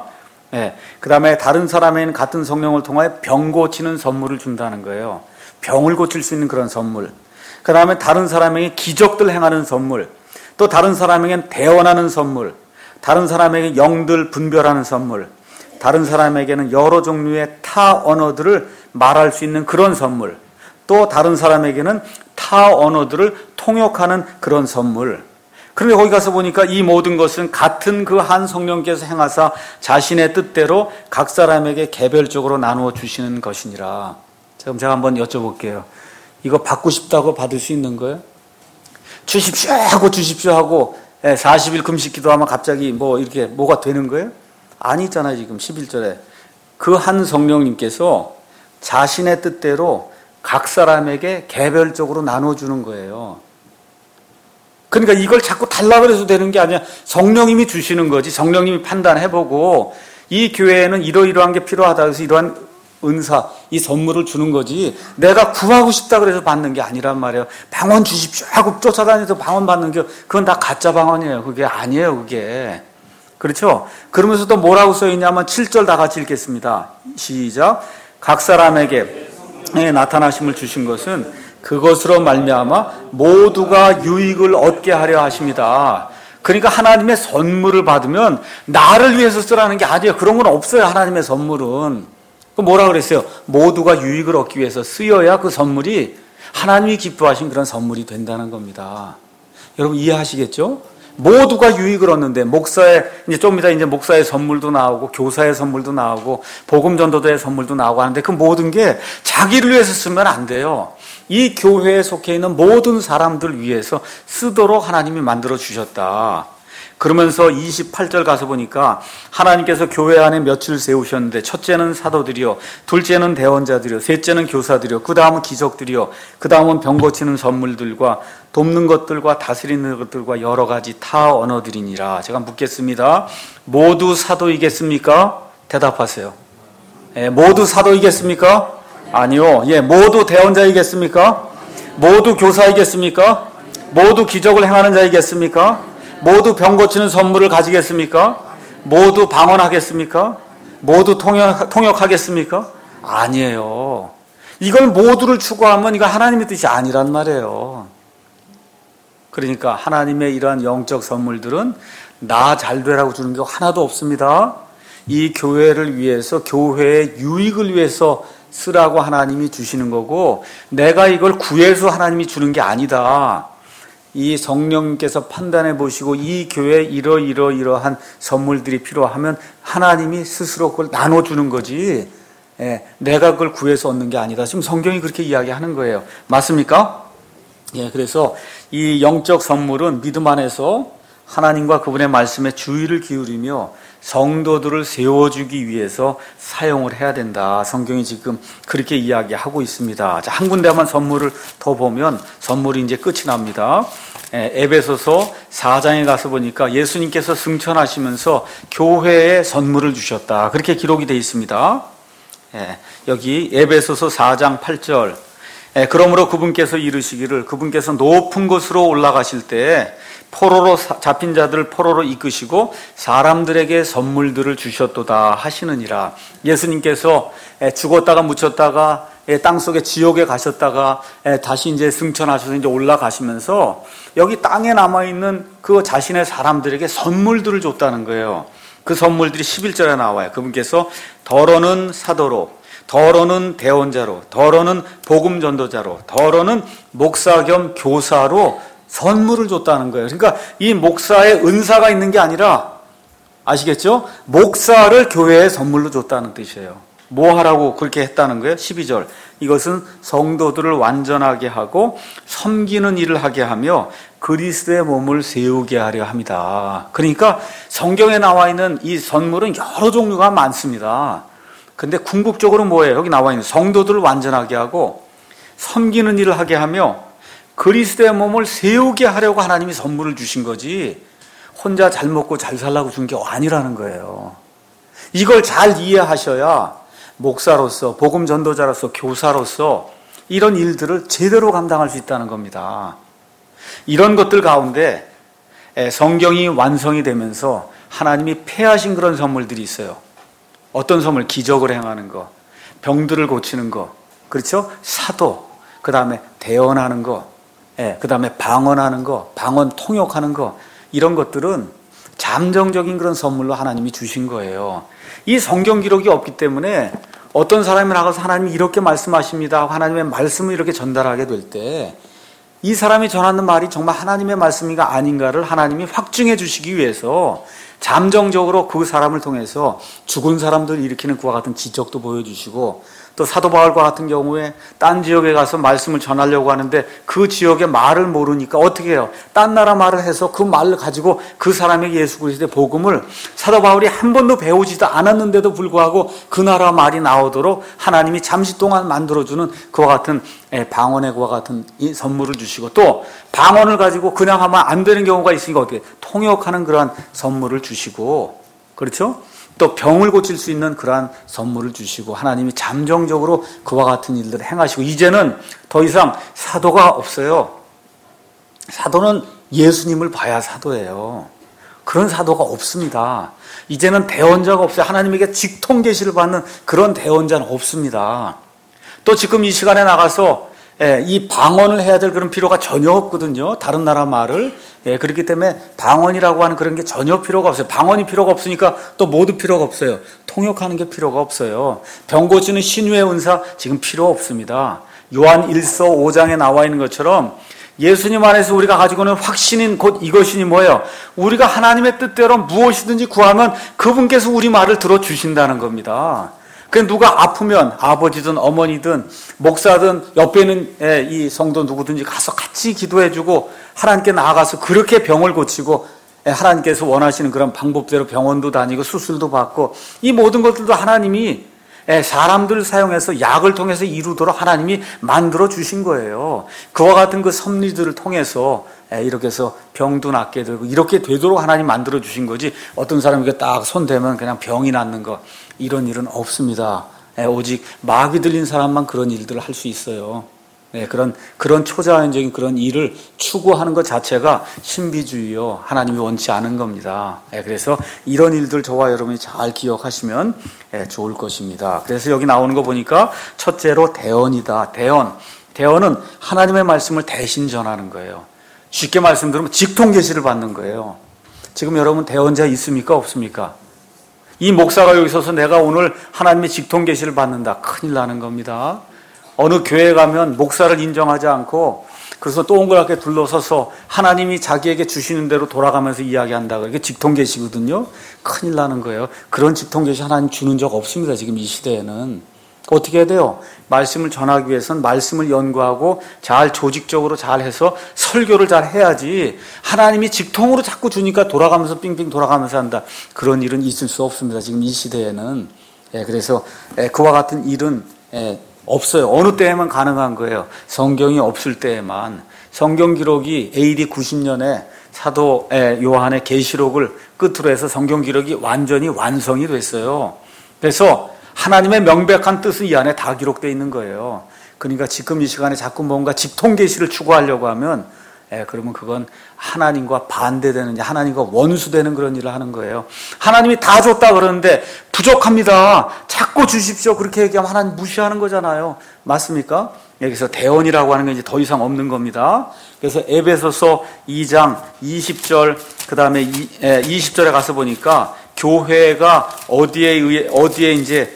그 다음에 다른 사람에게는 같은 성령을 통하여 병 고치는 선물을 준다는 거예요. 병을 고칠 수 있는 그런 선물. 그 다음에 다른 사람에게 기적들 행하는 선물. 또 다른 사람에게는 대언하는 선물. 다른 사람에게 영들 분별하는 선물. 다른 사람에게는 여러 종류의 타 언어들을 말할 수 있는 그런 선물. 또 다른 사람에게는 타 언어들을 통역하는 그런 선물. 그런데 거기 가서 보니까 이 모든 것은 같은 그 한 성령께서 행하사 자신의 뜻대로 각 사람에게 개별적으로 나누어 주시는 것이니라. 그럼 제가 한번 여쭤볼게요. 이거 받고 싶다고 받을 수 있는 거예요? 주십시오 하고 40일 금식 기도하면 갑자기 이렇게 뭐가 되는 거예요? 아니잖아요. 지금 11절에 그 한 성령님께서 자신의 뜻대로 각 사람에게 개별적으로 나눠주는 거예요. 그러니까 이걸 자꾸 달라 그래서 되는 게 아니라 성령님이 주시는 거지. 성령님이 판단해보고 이 교회에는 이러이러한 게 필요하다 해서 이러한 은사, 이 선물을 주는 거지 내가 구하고 싶다 그래서 받는 게 아니란 말이에요. 방언 주십시오 하고 쫓아다니면서 방언 받는 게 그건 다 가짜 방언이에요. 그게 아니에요. 그게. 그렇죠? 그러면서 또 뭐라고 써있냐면 7절 다 같이 읽겠습니다. 시작. 각 사람에게 나타나심을 주신 것은 그것으로 말미암아 모두가 유익을 얻게 하려 하십니다. 그러니까 하나님의 선물을 받으면 나를 위해서 쓰라는 게 아니에요. 그런 건 없어요. 하나님의 선물은. 그 뭐라 그랬어요? 모두가 유익을 얻기 위해서 쓰여야 그 선물이 하나님이 기뻐하신 그런 선물이 된다는 겁니다. 여러분 이해하시겠죠? 모두가 유익을 얻는데 목사의 이제 좀 이따 이제 목사의 선물도 나오고 교사의 선물도 나오고 복음 전도자의 선물도 나오고 하는데 그 모든 게 자기를 위해서 쓰면 안 돼요. 이 교회에 속해 있는 모든 사람들 위해서 쓰도록 하나님이 만들어 주셨다. 그러면서 28절 가서 보니까 하나님께서 교회 안에 며칠 세우셨는데 첫째는 사도들이요, 둘째는 대언자들이요, 셋째는 교사들이요, 그 다음은 기적들이요, 그 다음은 병 고치는 선물들과 돕는 것들과 다스리는 것들과 여러 가지 타 언어들이니라. 제가 묻겠습니다. 모두 사도이겠습니까? 대답하세요. 모두 사도이겠습니까? 아니요. 모두 대언자이겠습니까? 모두 교사이겠습니까? 모두 기적을 행하는 자이겠습니까? 모두 병 고치는 선물을 가지겠습니까? 모두 방언하겠습니까? 모두 통역하겠습니까? 아니에요. 이걸 모두를 추구하면 이거 하나님의 뜻이 아니란 말이에요. 그러니까 하나님의 이러한 영적 선물들은 나 잘 되라고 주는 게 하나도 없습니다. 이 교회를 위해서, 교회의 유익을 위해서 쓰라고 하나님이 주시는 거고, 내가 이걸 구해서 하나님이 주는 게 아니다. 이 성령님께서 판단해 보시고 이 교회에 이러한 선물들이 필요하면 하나님이 스스로 그걸 나눠주는 거지, 내가 그걸 구해서 얻는 게 아니다. 지금 성경이 그렇게 이야기하는 거예요. 맞습니까? 그래서 이 영적 선물은 믿음 안에서 하나님과 그분의 말씀에 주의를 기울이며 성도들을 세워주기 위해서 사용을 해야 된다. 성경이 지금 그렇게 이야기하고 있습니다. 자, 한 군데만 선물을 더 보면 선물이 이제 끝이 납니다. 에베소서 4장에 가서 보니까 예수님께서 승천하시면서 교회에 선물을 주셨다. 그렇게 기록이 되어 있습니다. 여기 에베소서 4장 8절. 그러므로 그분께서 이르시기를 그분께서 높은 곳으로 올라가실 때 포로로 잡힌 자들을 포로로 이끄시고 사람들에게 선물들을 주셨도다 하시느니라. 예수님께서 죽었다가 묻혔다가 땅속에 지옥에 가셨다가 다시 이제 승천하셔서 이제 올라가시면서 여기 땅에 남아있는 그 자신의 사람들에게 선물들을 줬다는 거예요. 그 선물들이 11절에 나와요. 그분께서 더러는 사도로, 더러는 대언자로, 더러는 복음 전도자로, 더러는 목사 겸 교사로 선물을 줬다는 거예요. 그러니까 이 목사의 은사가 있는 게 아니라, 아시겠죠? 목사를 교회에 선물로 줬다는 뜻이에요. 뭐 하라고 그렇게 했다는 거예요? 12절. 이것은 성도들을 완전하게 하고 섬기는 일을 하게 하며 그리스도의 몸을 세우게 하려 합니다. 그러니까 성경에 나와 있는 이 선물은 여러 종류가 많습니다. 근데 궁극적으로 뭐예요? 여기 나와 있는 성도들을 완전하게 하고 섬기는 일을 하게 하며 그리스도의 몸을 세우게 하려고 하나님이 선물을 주신 거지, 혼자 잘 먹고 잘 살라고 준 게 아니라는 거예요. 이걸 잘 이해하셔야 목사로서, 복음 전도자로서, 교사로서 이런 일들을 제대로 감당할 수 있다는 겁니다. 이런 것들 가운데 성경이 완성이 되면서 하나님이 폐하신 그런 선물들이 있어요. 어떤 선물? 기적을 행하는 거, 병들을 고치는 거, 그렇죠? 사도, 그 다음에 대언하는 거, 그 다음에 방언하는 거, 방언 통역하는 거, 이런 것들은 잠정적인 그런 선물로 하나님이 주신 거예요. 이 성경 기록이 없기 때문에 어떤 사람이 나가서 하나님이 이렇게 말씀하십니다 하고 하나님의 말씀을 이렇게 전달하게 될 때 이 사람이 전하는 말이 정말 하나님의 말씀인가 아닌가를 하나님이 확증해 주시기 위해서 잠정적으로 그 사람을 통해서 죽은 사람들을 일으키는 그와 같은 기적도 보여주시고, 또 사도 바울과 같은 경우에 딴 지역에 가서 말씀을 전하려고 하는데 그 지역의 말을 모르니까 어떻게 해요? 딴 나라 말을 해서 그 말을 가지고 그 사람에게 예수 그리스도의 복음을 사도 바울이 한 번도 배우지도 않았는데도 불구하고 그 나라 말이 나오도록 하나님이 잠시 동안 만들어주는 그와 같은 방언의 그와 같은 이 선물을 주시고, 또 방언을 가지고 그냥 하면 안 되는 경우가 있으니까 어떻게 통역하는 그러한 선물을 주시고, 그렇죠? 또 병을 고칠 수 있는 그러한 선물을 주시고 하나님이 잠정적으로 그와 같은 일들을 행하시고, 이제는 더 이상 사도가 없어요. 사도는 예수님을 봐야 사도예요. 그런 사도가 없습니다. 이제는 대언자가 없어요. 하나님에게 직통 계시를 받는 그런 대언자는 없습니다. 또 지금 이 시간에 나가서 이 방언을 해야 될 그런 필요가 전혀 없거든요. 다른 나라 말을. 그렇기 때문에 방언이라고 하는 그런 게 전혀 필요가 없어요. 방언이 필요가 없으니까 또 모두 필요가 없어요. 통역하는 게 필요가 없어요. 병 고치는 신유의 은사 지금 필요 없습니다. 요한 1서 5장에 나와 있는 것처럼 예수님 안에서 우리가 가지고 있는 확신인 곧 이것이니 뭐예요? 우리가 하나님의 뜻대로 무엇이든지 구하면 그분께서 우리 말을 들어주신다는 겁니다. 그래서 누가 아프면 아버지든 어머니든 목사든 옆에 있는 이 성도 누구든지 가서 같이 기도해주고 하나님께 나아가서 그렇게 병을 고치고 하나님께서 원하시는 그런 방법대로 병원도 다니고 수술도 받고 이 모든 것들도 하나님이 사람들을 사용해서 약을 통해서 이루도록 하나님이 만들어 주신 거예요. 그와 같은 그 섭리들을 통해서 이렇게 해서 병도 낫게 되고 이렇게 되도록 하나님 만들어 주신 거지 어떤 사람에게 딱 손대면 그냥 병이 낫는 거 이런 일은 없습니다. 오직 마귀 들린 사람만 그런 일들을 할 수 있어요. 그런 초자연적인 그런 일을 추구하는 것 자체가 신비주의요. 하나님이 원치 않은 겁니다. 그래서 이런 일들 저와 여러분이 잘 기억하시면 좋을 것입니다. 그래서 여기 나오는 거 보니까 첫째로 대언이다. 대언은 하나님의 말씀을 대신 전하는 거예요. 쉽게 말씀드리면 직통 계시를 받는 거예요. 지금 여러분 대언자 있습니까? 없습니까? 이 목사가 여기 서서 내가 오늘 하나님의 직통 계시를 받는다. 큰일 나는 겁니다. 어느 교회에 가면 목사를 인정하지 않고 그래서 동그랗게 둘러서서 하나님이 자기에게 주시는 대로 돌아가면서 이야기한다. 그게 직통 계시거든요. 큰일 나는 거예요. 그런 직통 계시 하나님 주는 적 없습니다. 지금 이 시대에는. 어떻게 해야 돼요? 말씀을 전하기 위해서는 말씀을 연구하고 잘 조직적으로 잘 해서 설교를 잘 해야지 하나님이 직통으로 자꾸 주니까 돌아가면서 빙빙 돌아가면서 한다. 그런 일은 있을 수 없습니다. 지금 이 시대에는. 그래서 그와 같은 일은 없어요. 어느 때에만 가능한 거예요. 성경이 없을 때에만. 성경 기록이 AD 90년에 사도 요한의 계시록을 끝으로 해서 성경 기록이 완전히 완성이 됐어요. 그래서 하나님의 명백한 뜻은 이 안에 다 기록되어 있는 거예요. 그러니까 지금 이 시간에 자꾸 뭔가 직통 계시를 추구하려고 하면 그러면 그건 하나님과 반대되는, 하나님과 원수되는 그런 일을 하는 거예요. 하나님이 다 줬다 그러는데 부족합니다. 자꾸 주십시오. 그렇게 얘기하면 하나님 무시하는 거잖아요. 맞습니까? 여기서 대언이라고 하는 건 이제 더 이상 없는 겁니다. 그래서 에베소서 2장 20절 그 다음에 20절에 가서 보니까 교회가 어디에 이제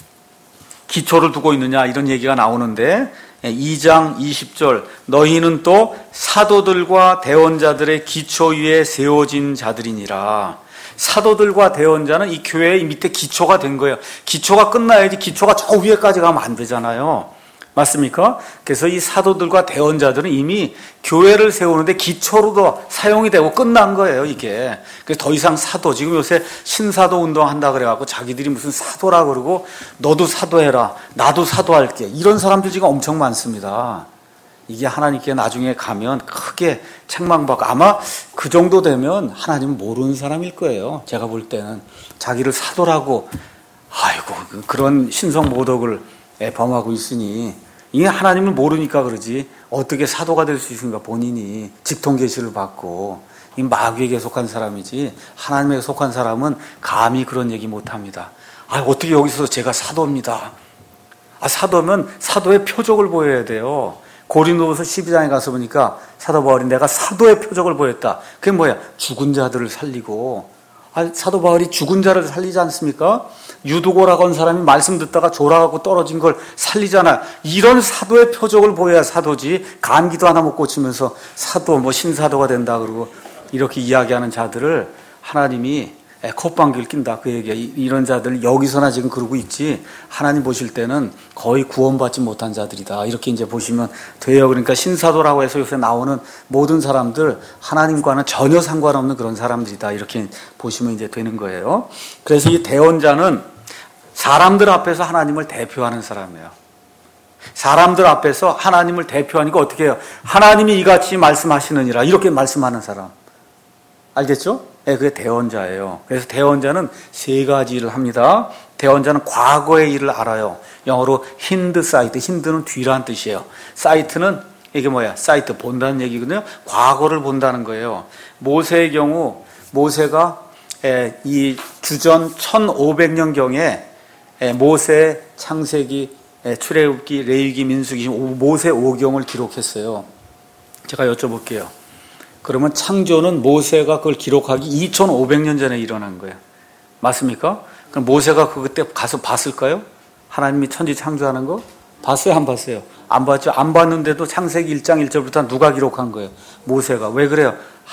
기초를 두고 있느냐 이런 얘기가 나오는데 2장 20절 너희는 또 사도들과 대언자들의 기초 위에 세워진 자들이니라. 사도들과 대언자는 이 교회의 밑에 기초가 된 거예요. 기초가 끝나야지 기초가 저 위에까지 가면 안 되잖아요. 맞습니까? 그래서 이 사도들과 대언자들은 이미 교회를 세우는데 기초로도 사용이 되고 끝난 거예요, 이게. 그래서 더 이상 사도, 지금 요새 신사도 운동 한다 그래갖고 자기들이 무슨 사도라 그러고 너도 사도해라, 나도 사도할게. 이런 사람들 지금 엄청 많습니다. 이게 하나님께 나중에 가면 크게 책망받고 아마 그 정도 되면 하나님은 모르는 사람일 거예요. 제가 볼 때는. 자기를 사도라고, 아이고, 그런 신성모독을 범하고 있으니 이게 하나님을 모르니까 그러지 어떻게 사도가 될 수 있습니까? 본인이 직통 계시를 받고 이 마귀에게 속한 사람이지 하나님에게 속한 사람은 감히 그런 얘기 못합니다. 어떻게 여기서 제가 사도입니다. 사도면 사도의 표적을 보여야 돼요. 고린도후서 12장에 가서 보니까 사도 바울이 내가 사도의 표적을 보였다. 그게 뭐야? 죽은 자들을 살리고. 사도 바울이 죽은 자를 살리지 않습니까? 유두고라고 한 사람이 말씀 듣다가 졸아가고 떨어진 걸 살리잖아. 이런 사도의 표적을 보여야 사도지. 감기도 하나 못 고치면서 사도, 신사도가 된다 그러고 이렇게 이야기하는 자들을 하나님이 콧방귀를 낀다. 그 얘기야. 이런 자들 여기서나 지금 그러고 있지. 하나님 보실 때는 거의 구원받지 못한 자들이다. 이렇게 이제 보시면 돼요. 그러니까 신사도라고 해서 요새 나오는 모든 사람들 하나님과는 전혀 상관없는 그런 사람들이다. 이렇게 보시면 이제 되는 거예요. 그래서 이 대언자는 사람들 앞에서 하나님을 대표하는 사람이에요. 사람들 앞에서 하나님을 대표하니까 어떻게 해요? 하나님이 이같이 말씀하시느니라. 이렇게 말씀하는 사람. 알겠죠? 그게 대언자예요. 그래서 대언자는 세 가지 일을 합니다. 대언자는 과거의 일을 알아요. 영어로 힌드 사이트. 힌드는 뒤란 뜻이에요. 사이트는 이게 뭐야? 사이트 본다는 얘기거든요. 과거를 본다는 거예요. 모세의 경우 모세가 이 주전 1500년경에 모세 창세기 출애굽기, 레위기, 민수기, 모세 5경을 기록했어요. 제가 여쭤볼게요. 그러면 창조는 모세가 그걸 기록하기 2500년 전에 일어난 거예요. 맞습니까? 그럼 모세가 그때 가서 봤을까요? 하나님이 천지 창조하는 거? 봤어요? 안 봤어요? 안 봤죠? 안 봤는데도 창세기 1장 1절부터 누가 기록한 거예요? 모세가. 왜 그래요?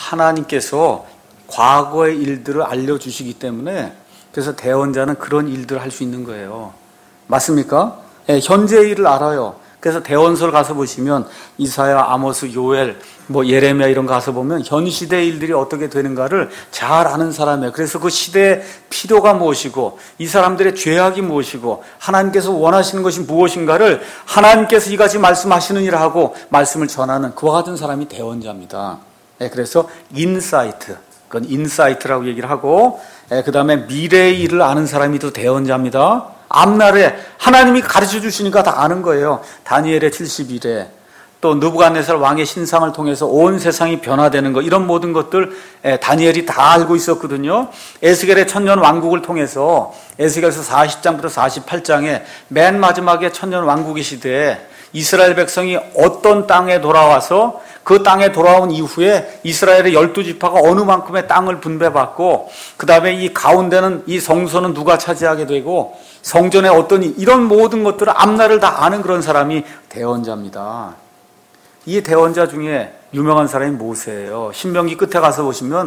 하나님께서 과거의 일들을 알려주시기 때문에 그래서 대언자는 그런 일들을 할 수 있는 거예요. 맞습니까? 네, 현재의 일을 알아요. 그래서 대언서를 가서 보시면 이사야, 아모스, 요엘, 예레미야 이런 거 가서 보면 현 시대의 일들이 어떻게 되는가를 잘 아는 사람이에요. 그래서 그 시대의 필요가 무엇이고 이 사람들의 죄악이 무엇이고 하나님께서 원하시는 것이 무엇인가를 하나님께서 이같이 말씀하시느니라 하고 말씀을 전하는 그와 같은 사람이 대언자입니다. 네, 그래서 인사이트, 그건 인사이트라고 얘기를 하고 그 다음에 미래의 일을 아는 사람이 또 대언자입니다. 앞날에 하나님이 가르쳐 주시니까 다 아는 거예요. 다니엘의 70일에 또 느부갓네살 왕의 신상을 통해서 온 세상이 변화되는 것 이런 모든 것들 다니엘이 다 알고 있었거든요. 에스겔의 천년 왕국을 통해서 에스겔서 40장부터 48장에 맨 마지막에 천년 왕국의 시대에 이스라엘 백성이 어떤 땅에 돌아와서 그 땅에 돌아온 이후에 이스라엘의 12지파가 어느 만큼의 땅을 분배받고 그 다음에 이 가운데는 이 성소는 누가 차지하게 되고 성전에 어떤 이런 모든 것들을 앞날을 다 아는 그런 사람이 대언자입니다. 이 대언자 중에 유명한 사람이 모세예요. 신명기 끝에 가서 보시면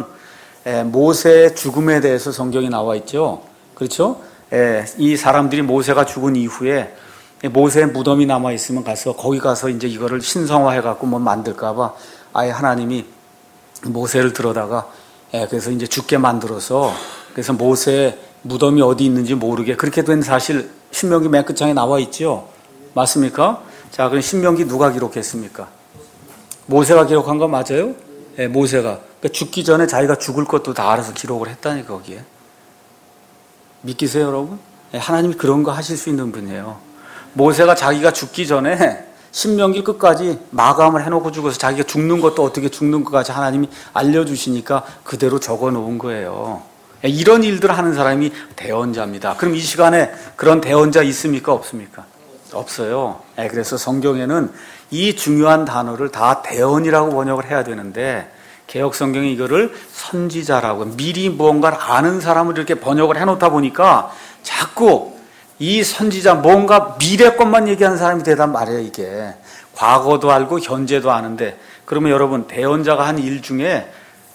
모세의 죽음에 대해서 성경이 나와 있죠. 그렇죠? 이 사람들이 모세가 죽은 이후에 모세의 무덤이 남아 있으면 가서 거기 가서 이제 이거를 신성화해 갖고 뭐 만들까봐 아예 하나님이 모세를 들어다가 그래서 이제 죽게 만들어서 그래서 모세의 무덤이 어디 있는지 모르게 그렇게 된 사실 신명기 맨 끝장에 나와 있죠. 맞습니까? 자, 그럼 신명기 누가 기록했습니까? 모세가 기록한 거 맞아요? 모세가. 그러니까 죽기 전에 자기가 죽을 것도 다 알아서 기록을 했다니까 거기에. 믿기세요, 여러분? 하나님이 그런 거 하실 수 있는 분이에요. 모세가 자기가 죽기 전에 신명기 끝까지 마감을 해놓고 죽어서 자기가 죽는 것도 어떻게 죽는 것까지 하나님이 알려주시니까 그대로 적어 놓은 거예요. 이런 일들을 하는 사람이 대언자입니다. 그럼 이 시간에 그런 대언자 있습니까? 없습니까? 없어요. 그래서 성경에는 이 중요한 단어를 다 대언이라고 번역을 해야 되는데 개역 성경이 이거를 선지자라고 미리 무언가를 아는 사람을 이렇게 번역을 해놓다 보니까 자꾸 이 선지자 뭔가 미래 것만 얘기하는 사람이 되단 말이에요. 이게 과거도 알고 현재도 아는데 그러면 여러분 대언자가 한 일 중에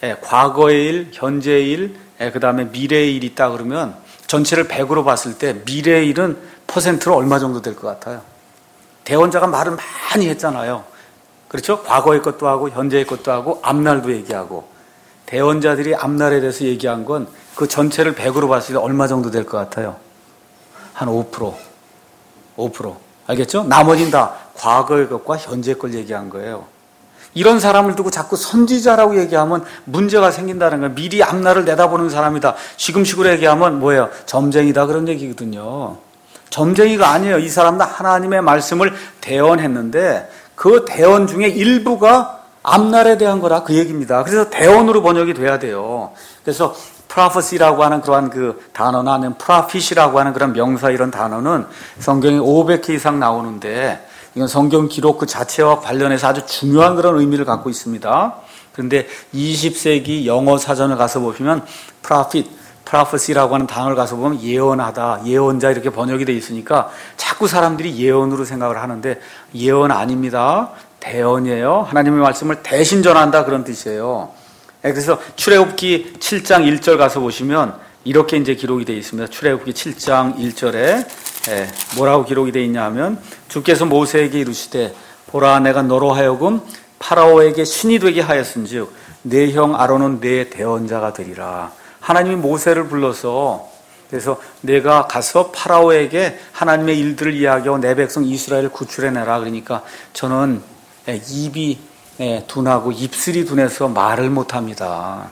과거의 일, 현재의 일, 그 다음에 미래의 일이 있다 그러면 전체를 100으로 봤을 때 미래의 일은 퍼센트로 얼마 정도 될 것 같아요? 대언자가 말을 많이 했잖아요. 그렇죠? 과거의 것도 하고 현재의 것도 하고 앞날도 얘기하고 대언자들이 앞날에 대해서 얘기한 건 그 전체를 100으로 봤을 때 얼마 정도 될 것 같아요? 한 5%. 5%. 알겠죠? 나머지는 다 과거의 것과 현재의 걸 얘기한 거예요. 이런 사람을 두고 자꾸 선지자라고 얘기하면 문제가 생긴다는 거예요. 미리 앞날을 내다보는 사람이다. 지금식으로 얘기하면 뭐예요? 점쟁이다 그런 얘기거든요. 점쟁이가 아니에요. 이 사람도 하나님의 말씀을 대언했는데 그 대언 중에 일부가 앞날에 대한 거라 그 얘기입니다. 그래서 대언으로 번역이 돼야 돼요. 그래서 prophecy라고 하는 그러한 그 단어나 아니면 prophet이라고 하는 그런 명사 이런 단어는 성경에 500개 이상 나오는데 이건 성경 기록 그 자체와 관련해서 아주 중요한 그런 의미를 갖고 있습니다. 그런데 20세기 영어 사전을 가서 보시면 prophecy라고 하는 단어를 가서 보면 예언하다, 예언자 이렇게 번역이 되어 있으니까 자꾸 사람들이 예언으로 생각을 하는데 예언 아닙니다. 대언이에요. 하나님의 말씀을 대신 전한다 그런 뜻이에요. 그래서 출애굽기 7장 1절 가서 보시면 이렇게 이제 기록이 되어 있습니다. 출애굽기 7장 1절에 뭐라고 기록이 되어 있냐 하면 주께서 모세에게 이르시되 보라 내가 너로 하여금 파라오에게 신이 되게 하였은즉 내 형 아론은 내 대언자가 되리라. 하나님이 모세를 불러서 그래서 내가 가서 파라오에게 하나님의 일들을 이야기하고 내 백성 이스라엘을 구출해내라. 그러니까 저는 입이 둔하고 입술이 둔해서 말을 못합니다.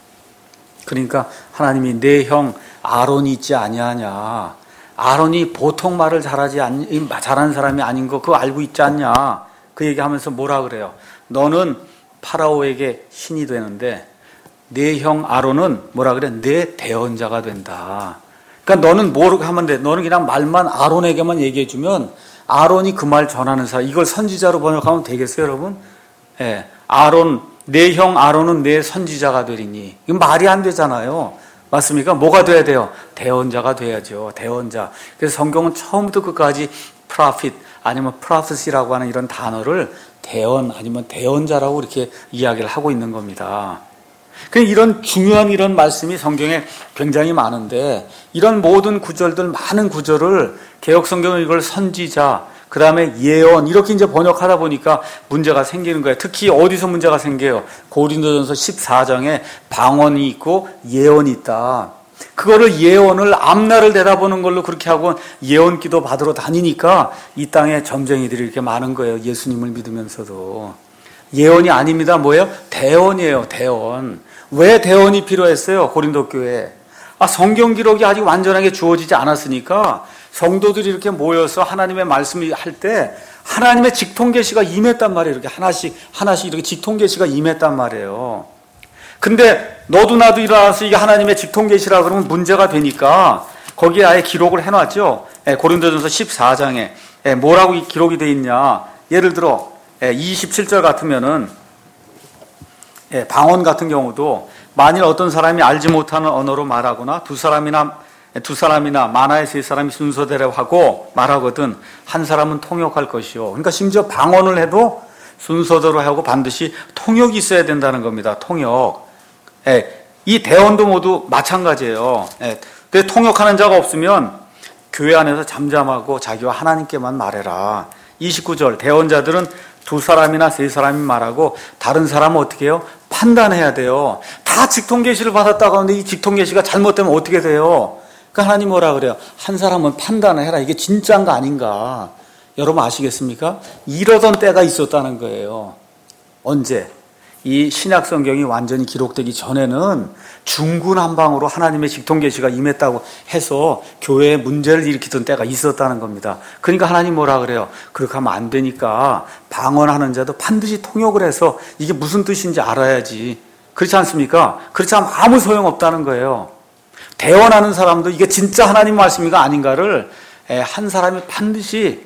그러니까 하나님이 내 형 아론이 있지 아니하냐. 아론이 보통 말을 잘하는 사람이 아닌 거 그거 알고 있지 않냐. 그 얘기하면서 뭐라 그래요? 너는 파라오에게 신이 되는데 내 형 아론은 뭐라 그래? 내 대언자가 된다. 그러니까 너는 뭐라고 하면 돼? 너는 그냥 말만 아론에게만 얘기해 주면 아론이 그 말 전하는 사람, 이걸 선지자로 번역하면 되겠어요, 여러분? 예, 아론, 내 형 아론은 내 선지자가 되리니. 이건 말이 안 되잖아요. 맞습니까? 뭐가 돼야 돼요? 대언자가 돼야죠. 대언자. 그래서 성경은 처음부터 끝까지 prophet 아니면 prophecy라고 하는 이런 단어를 대언 아니면 대언자라고 이렇게 이야기를 하고 있는 겁니다. 이런 중요한 이런 말씀이 성경에 굉장히 많은데 이런 모든 구절들, 많은 구절을 개역 성경은 이걸 선지자, 그 다음에 예언 이렇게 이제 번역하다 보니까 문제가 생기는 거예요. 특히 어디서 문제가 생겨요? 고린도전서 14장에 방언이 있고 예언이 있다. 그거를 예언을 앞날을 내다보는 걸로 그렇게 하고 예언 기도 받으러 다니니까 이 땅에 점쟁이들이 이렇게 많은 거예요. 예수님을 믿으면서도. 예언이 아닙니다. 뭐예요? 대언이에요. 대언. 왜 대언이 필요했어요? 고린도 교회에. 성경 기록이 아직 완전하게 주어지지 않았으니까 성도들이 이렇게 모여서 하나님의 말씀을 할 때 하나님의 직통 계시가 임했단 말이에요. 이렇게 하나씩 이렇게 직통 계시가 임했단 말이에요. 근데 너도 나도 일어나서 이게 하나님의 직통 계시라 그러면 문제가 되니까 거기에 아예 기록을 해놨죠. 고린도전서 14장에 뭐라고 기록이 돼 있냐? 예를 들어 27절 같으면은 방언 같은 경우도 만일 어떤 사람이 알지 못하는 언어로 말하거나 두 사람이나 많아야 세 사람이 순서대로 하고 말하거든 한 사람은 통역할 것이요. 그러니까 심지어 방언을 해도 순서대로 하고 반드시 통역이 있어야 된다는 겁니다. 통역. 이 대언도 모두 마찬가지예요. 근데 통역하는 자가 없으면 교회 안에서 잠잠하고 자기와 하나님께만 말해라. 29절 대언자들은 두 사람이나 세 사람이 말하고 다른 사람은 어떻게 해요? 판단해야 돼요. 다 직통계시를 받았다고 하는데 이 직통계시가 잘못되면 어떻게 돼요? 그러니까 하나님 뭐라 그래요? 한 사람은 판단을 해라. 이게 진짜인가 아닌가? 여러분 아시겠습니까? 이러던 때가 있었다는 거예요. 언제? 이 신약 성경이 완전히 기록되기 전에는 중구난방으로 하나님의 직통계시가 임했다고 해서 교회에 문제를 일으키던 때가 있었다는 겁니다. 그러니까 하나님 뭐라 그래요? 그렇게 하면 안 되니까 방언하는 자도 반드시 통역을 해서 이게 무슨 뜻인지 알아야지. 그렇지 않습니까? 그렇지 않으면 아무 소용없다는 거예요. 대언하는 사람도 이게 진짜 하나님 말씀인가 아닌가를 한 사람이 반드시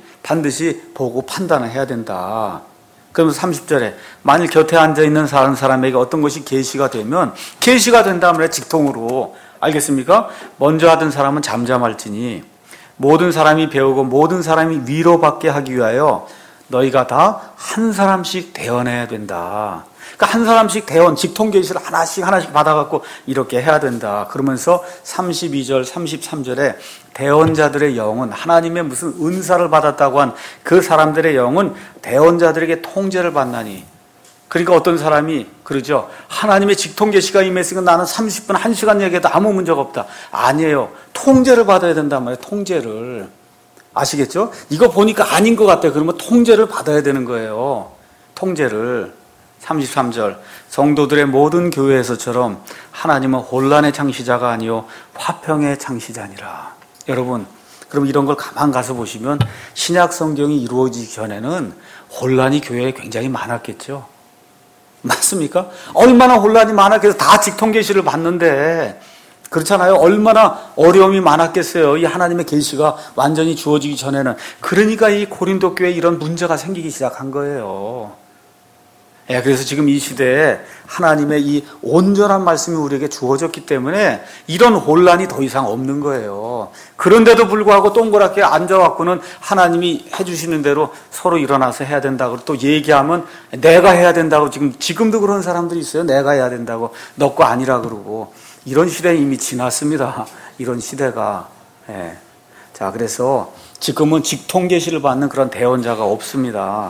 보고 판단을 해야 된다. 그러면서 30절에 만일 곁에 앉아있는 사람에게 어떤 것이 계시가 되면 계시가 된다면 직통으로 알겠습니까? 먼저 하던 사람은 잠잠할지니 모든 사람이 배우고 모든 사람이 위로받게 하기 위하여 너희가 다 한 사람씩 대언해야 된다. 그러니까 한 사람씩 대언, 직통 계시를 하나씩 받아갖고 이렇게 해야 된다. 그러면서 32절, 33절에 대언자들의 영은 하나님의 무슨 은사를 받았다고 한 그 사람들의 영은 대언자들에게 통제를 받나니. 그러니까 어떤 사람이 그러죠. 하나님의 직통 계시가 임했으니까 나는 30분, 1시간 얘기해도 아무 문제가 없다. 아니에요. 통제를 받아야 된단 말이에요. 통제를. 아시겠죠? 이거 보니까 아닌 것 같아요. 그러면 통제를 받아야 되는 거예요. 통제를. 33절 성도들의 모든 교회에서처럼 하나님은 혼란의 창시자가 아니요 화평의 창시자니라. 여러분 그럼 이런 걸 가만 가서 보시면 신약 성경이 이루어지기 전에는 혼란이 교회에 굉장히 많았겠죠. 맞습니까? 얼마나 혼란이 많았겠어요. 다 직통 계시를 받는데 그렇잖아요. 얼마나 어려움이 많았겠어요. 이 하나님의 계시가 완전히 주어지기 전에는. 그러니까 이 고린도 교회에 이런 문제가 생기기 시작한 거예요. 그래서 지금 이 시대에 하나님의 이 온전한 말씀이 우리에게 주어졌기 때문에 이런 혼란이 더 이상 없는 거예요. 그런데도 불구하고 동그랗게 앉아갖고는 하나님이 해주시는 대로 서로 일어나서 해야 된다고 또 얘기하면 내가 해야 된다고 지금도 그런 사람들이 있어요. 내가 해야 된다고 너 거 아니라 그러고. 이런 시대는 이미 지났습니다. 이런 시대가. 자, 그래서 지금은 직통 계시를 받는 그런 대언자가 없습니다.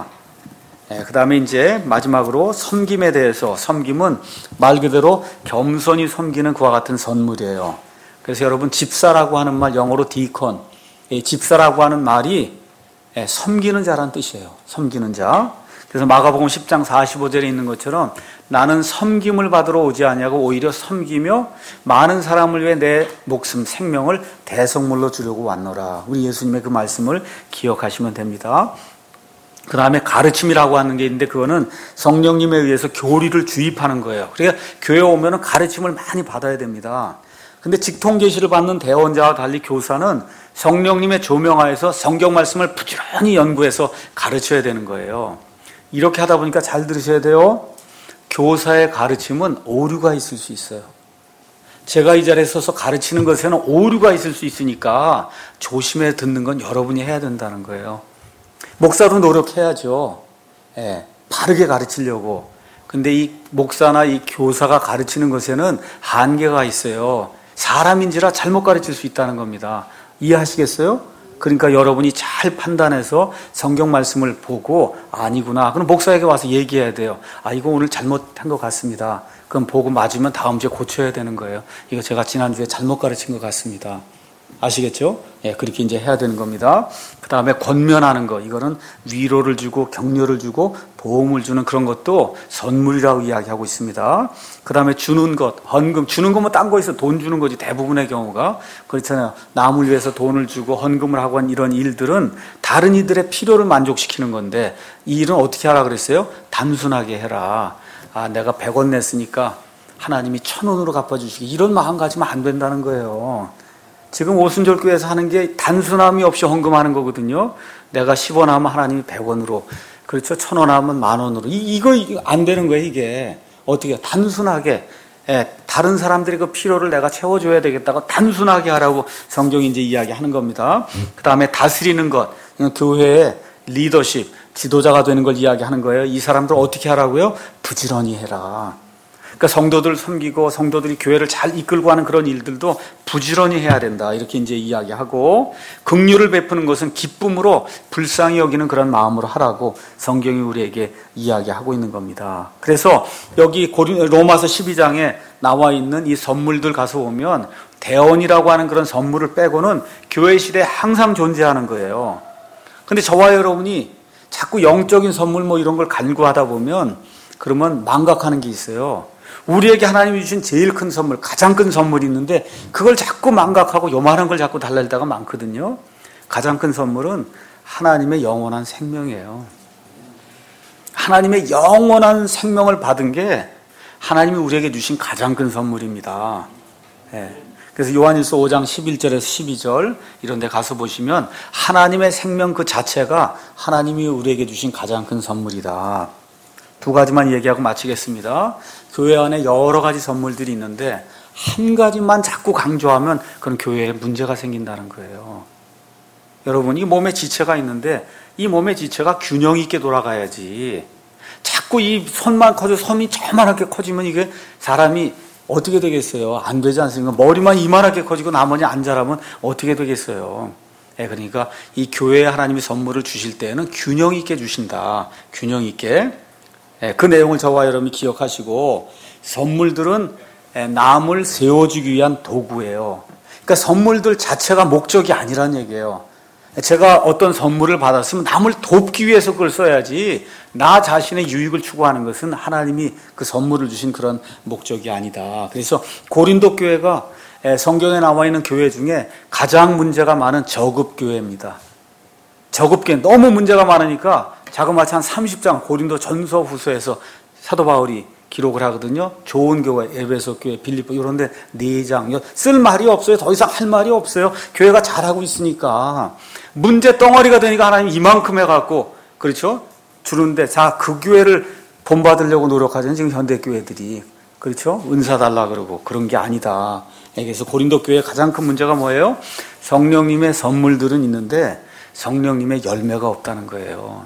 그 다음에 이제 마지막으로 섬김에 대해서. 섬김은 말 그대로 겸손히 섬기는 그와 같은 선물이에요. 그래서 여러분 집사라고 하는 말 영어로 디콘. 집사라고 하는 말이 섬기는 자라는 뜻이에요. 섬기는 자. 그래서 마가복음 10장 45절에 있는 것처럼 나는 섬김을 받으러 오지 아니하고 오히려 섬기며 많은 사람을 위해 내 목숨 생명을 대성물로 주려고 왔노라. 우리 예수님의 그 말씀을 기억하시면 됩니다. 그 다음에 가르침이라고 하는 게 있는데 그거는 성령님에 의해서 교리를 주입하는 거예요. 그러니까 교회 오면은 가르침을 많이 받아야 됩니다. 근데 직통 계시를 받는 대원자와 달리 교사는 성령님의 조명하에서 성경 말씀을 부지런히 연구해서 가르쳐야 되는 거예요. 이렇게 하다 보니까 잘 들으셔야 돼요. 교사의 가르침은 오류가 있을 수 있어요. 제가 이 자리에 서서 가르치는 것에는 오류가 있을 수 있으니까 조심해 듣는 건 여러분이 해야 된다는 거예요. 목사도 노력해야죠. 바르게 가르치려고. 근데 이 목사나 이 교사가 가르치는 것에는 한계가 있어요. 사람인지라 잘못 가르칠 수 있다는 겁니다. 이해하시겠어요? 그러니까 여러분이 잘 판단해서 성경 말씀을 보고 아니구나. 그럼 목사에게 와서 얘기해야 돼요. 이거 오늘 잘못한 것 같습니다. 그럼 보고 맞으면 다음 주에 고쳐야 되는 거예요. 이거 제가 지난주에 잘못 가르친 것 같습니다. 아시겠죠? 그렇게 이제 해야 되는 겁니다. 그 다음에 권면하는 거. 이거는 위로를 주고 격려를 주고 도움을 주는 그런 것도 선물이라고 이야기하고 있습니다. 그 다음에 주는 것, 헌금. 주는 거면 딴 거 있어. 돈 주는 거지. 대부분의 경우가. 그렇잖아요. 남을 위해서 돈을 주고 헌금을 하고 한 이런 일들은 다른 이들의 필요를 만족시키는 건데 이 일은 어떻게 하라 그랬어요? 단순하게 해라. 내가 100원 냈으니까 하나님이 1000원으로 갚아주시기. 이런 마음 가지면 안 된다는 거예요. 지금 오순절교회에서 하는 게 단순함이 없이 헌금하는 거거든요. 내가 10원 하면 하나님이 100원으로, 그렇죠? 1000원 하면 10,000원으로. 이거 안 되는 거예요, 이게. 어떻게, 단순하게. 다른 사람들의 그 필요를 내가 채워줘야 되겠다고 단순하게 하라고 성경이 이제 이야기하는 겁니다. 그 다음에 다스리는 것. 교회의 리더십, 지도자가 되는 걸 이야기하는 거예요. 이 사람들 어떻게 하라고요? 부지런히 해라. 그러니까 성도들 섬기고 성도들이 교회를 잘 이끌고 하는 그런 일들도 부지런히 해야 된다. 이렇게 이제 이야기하고, 긍휼을 베푸는 것은 기쁨으로 불쌍히 여기는 그런 마음으로 하라고 성경이 우리에게 이야기하고 있는 겁니다. 그래서 여기 로마서 12장에 나와 있는 이 선물들 가서 보면 대언이라고 하는 그런 선물을 빼고는 교회 시대에 항상 존재하는 거예요. 근데 저와 여러분이 자꾸 영적인 선물 뭐 이런 걸 간구하다 보면 그러면 망각하는 게 있어요. 우리에게 하나님이 주신 제일 큰 선물, 가장 큰 선물이 있는데 그걸 자꾸 망각하고 요만한 걸 자꾸 달랄 때가 많거든요. 가장 큰 선물은 하나님의 영원한 생명이에요. 하나님의 영원한 생명을 받은 게 하나님이 우리에게 주신 가장 큰 선물입니다. 그래서 요한일서 5장 11절에서 12절 이런 데 가서 보시면 하나님의 생명 그 자체가 하나님이 우리에게 주신 가장 큰 선물이다. 두 가지만 얘기하고 마치겠습니다. 교회 안에 여러 가지 선물들이 있는데 한 가지만 자꾸 강조하면 그런 교회에 문제가 생긴다는 거예요. 여러분, 이 몸에 지체가 있는데 이 몸의 지체가 균형 있게 돌아가야지. 자꾸 이 손만 커져 손이 저만하게 커지면 이게 사람이 어떻게 되겠어요? 안 되지 않습니까? 머리만 이만하게 커지고 나머지 안 자라면 어떻게 되겠어요? 그러니까 이 교회에 하나님이 선물을 주실 때에는 균형 있게 주신다. 균형 있게. 그 내용을 저와 여러분이 기억하시고, 선물들은 남을 세워주기 위한 도구예요. 그러니까 선물들 자체가 목적이 아니란 얘기예요. 제가 어떤 선물을 받았으면 남을 돕기 위해서 그걸 써야지, 나 자신의 유익을 추구하는 것은 하나님이 그 선물을 주신 그런 목적이 아니다. 그래서 고린도 교회가 성경에 나와 있는 교회 중에 가장 문제가 많은 저급교회입니다. 저급교회 너무 문제가 많으니까 자그마치 한 30장 고린도 전서 후서에서 사도 바울이 기록을 하거든요. 좋은 교회, 에베소 교회, 빌립보 이런 데 4장. 쓸 말이 없어요. 더 이상 할 말이 없어요. 교회가 잘하고 있으니까. 문제 덩어리가 되니까 하나님 이만큼 해갖고, 그렇죠? 주는데, 그 교회를 본받으려고 노력하잖아요. 지금 현대교회들이. 그렇죠? 은사 달라 그러고. 그런 게 아니다. 그래서 고린도 교회의 가장 큰 문제가 뭐예요? 성령님의 선물들은 있는데 성령님의 열매가 없다는 거예요.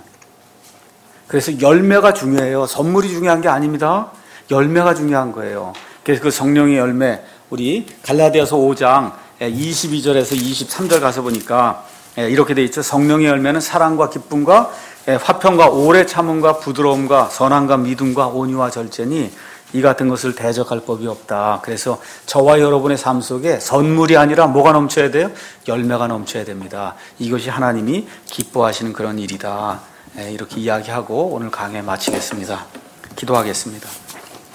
그래서 열매가 중요해요. 선물이 중요한 게 아닙니다. 열매가 중요한 거예요. 그래서 그 성령의 열매, 우리 갈라디아서 5장 22절에서 23절 가서 보니까 이렇게 돼 있죠. 성령의 열매는 사랑과 기쁨과 화평과 오래 참음과 부드러움과 선함과 믿음과 온유와 절제니 이 같은 것을 대적할 법이 없다. 그래서 저와 여러분의 삶 속에 선물이 아니라 뭐가 넘쳐야 돼요? 열매가 넘쳐야 됩니다. 이것이 하나님이 기뻐하시는 그런 일이다. 이렇게 이야기하고 오늘 강의 마치겠습니다. 기도하겠습니다.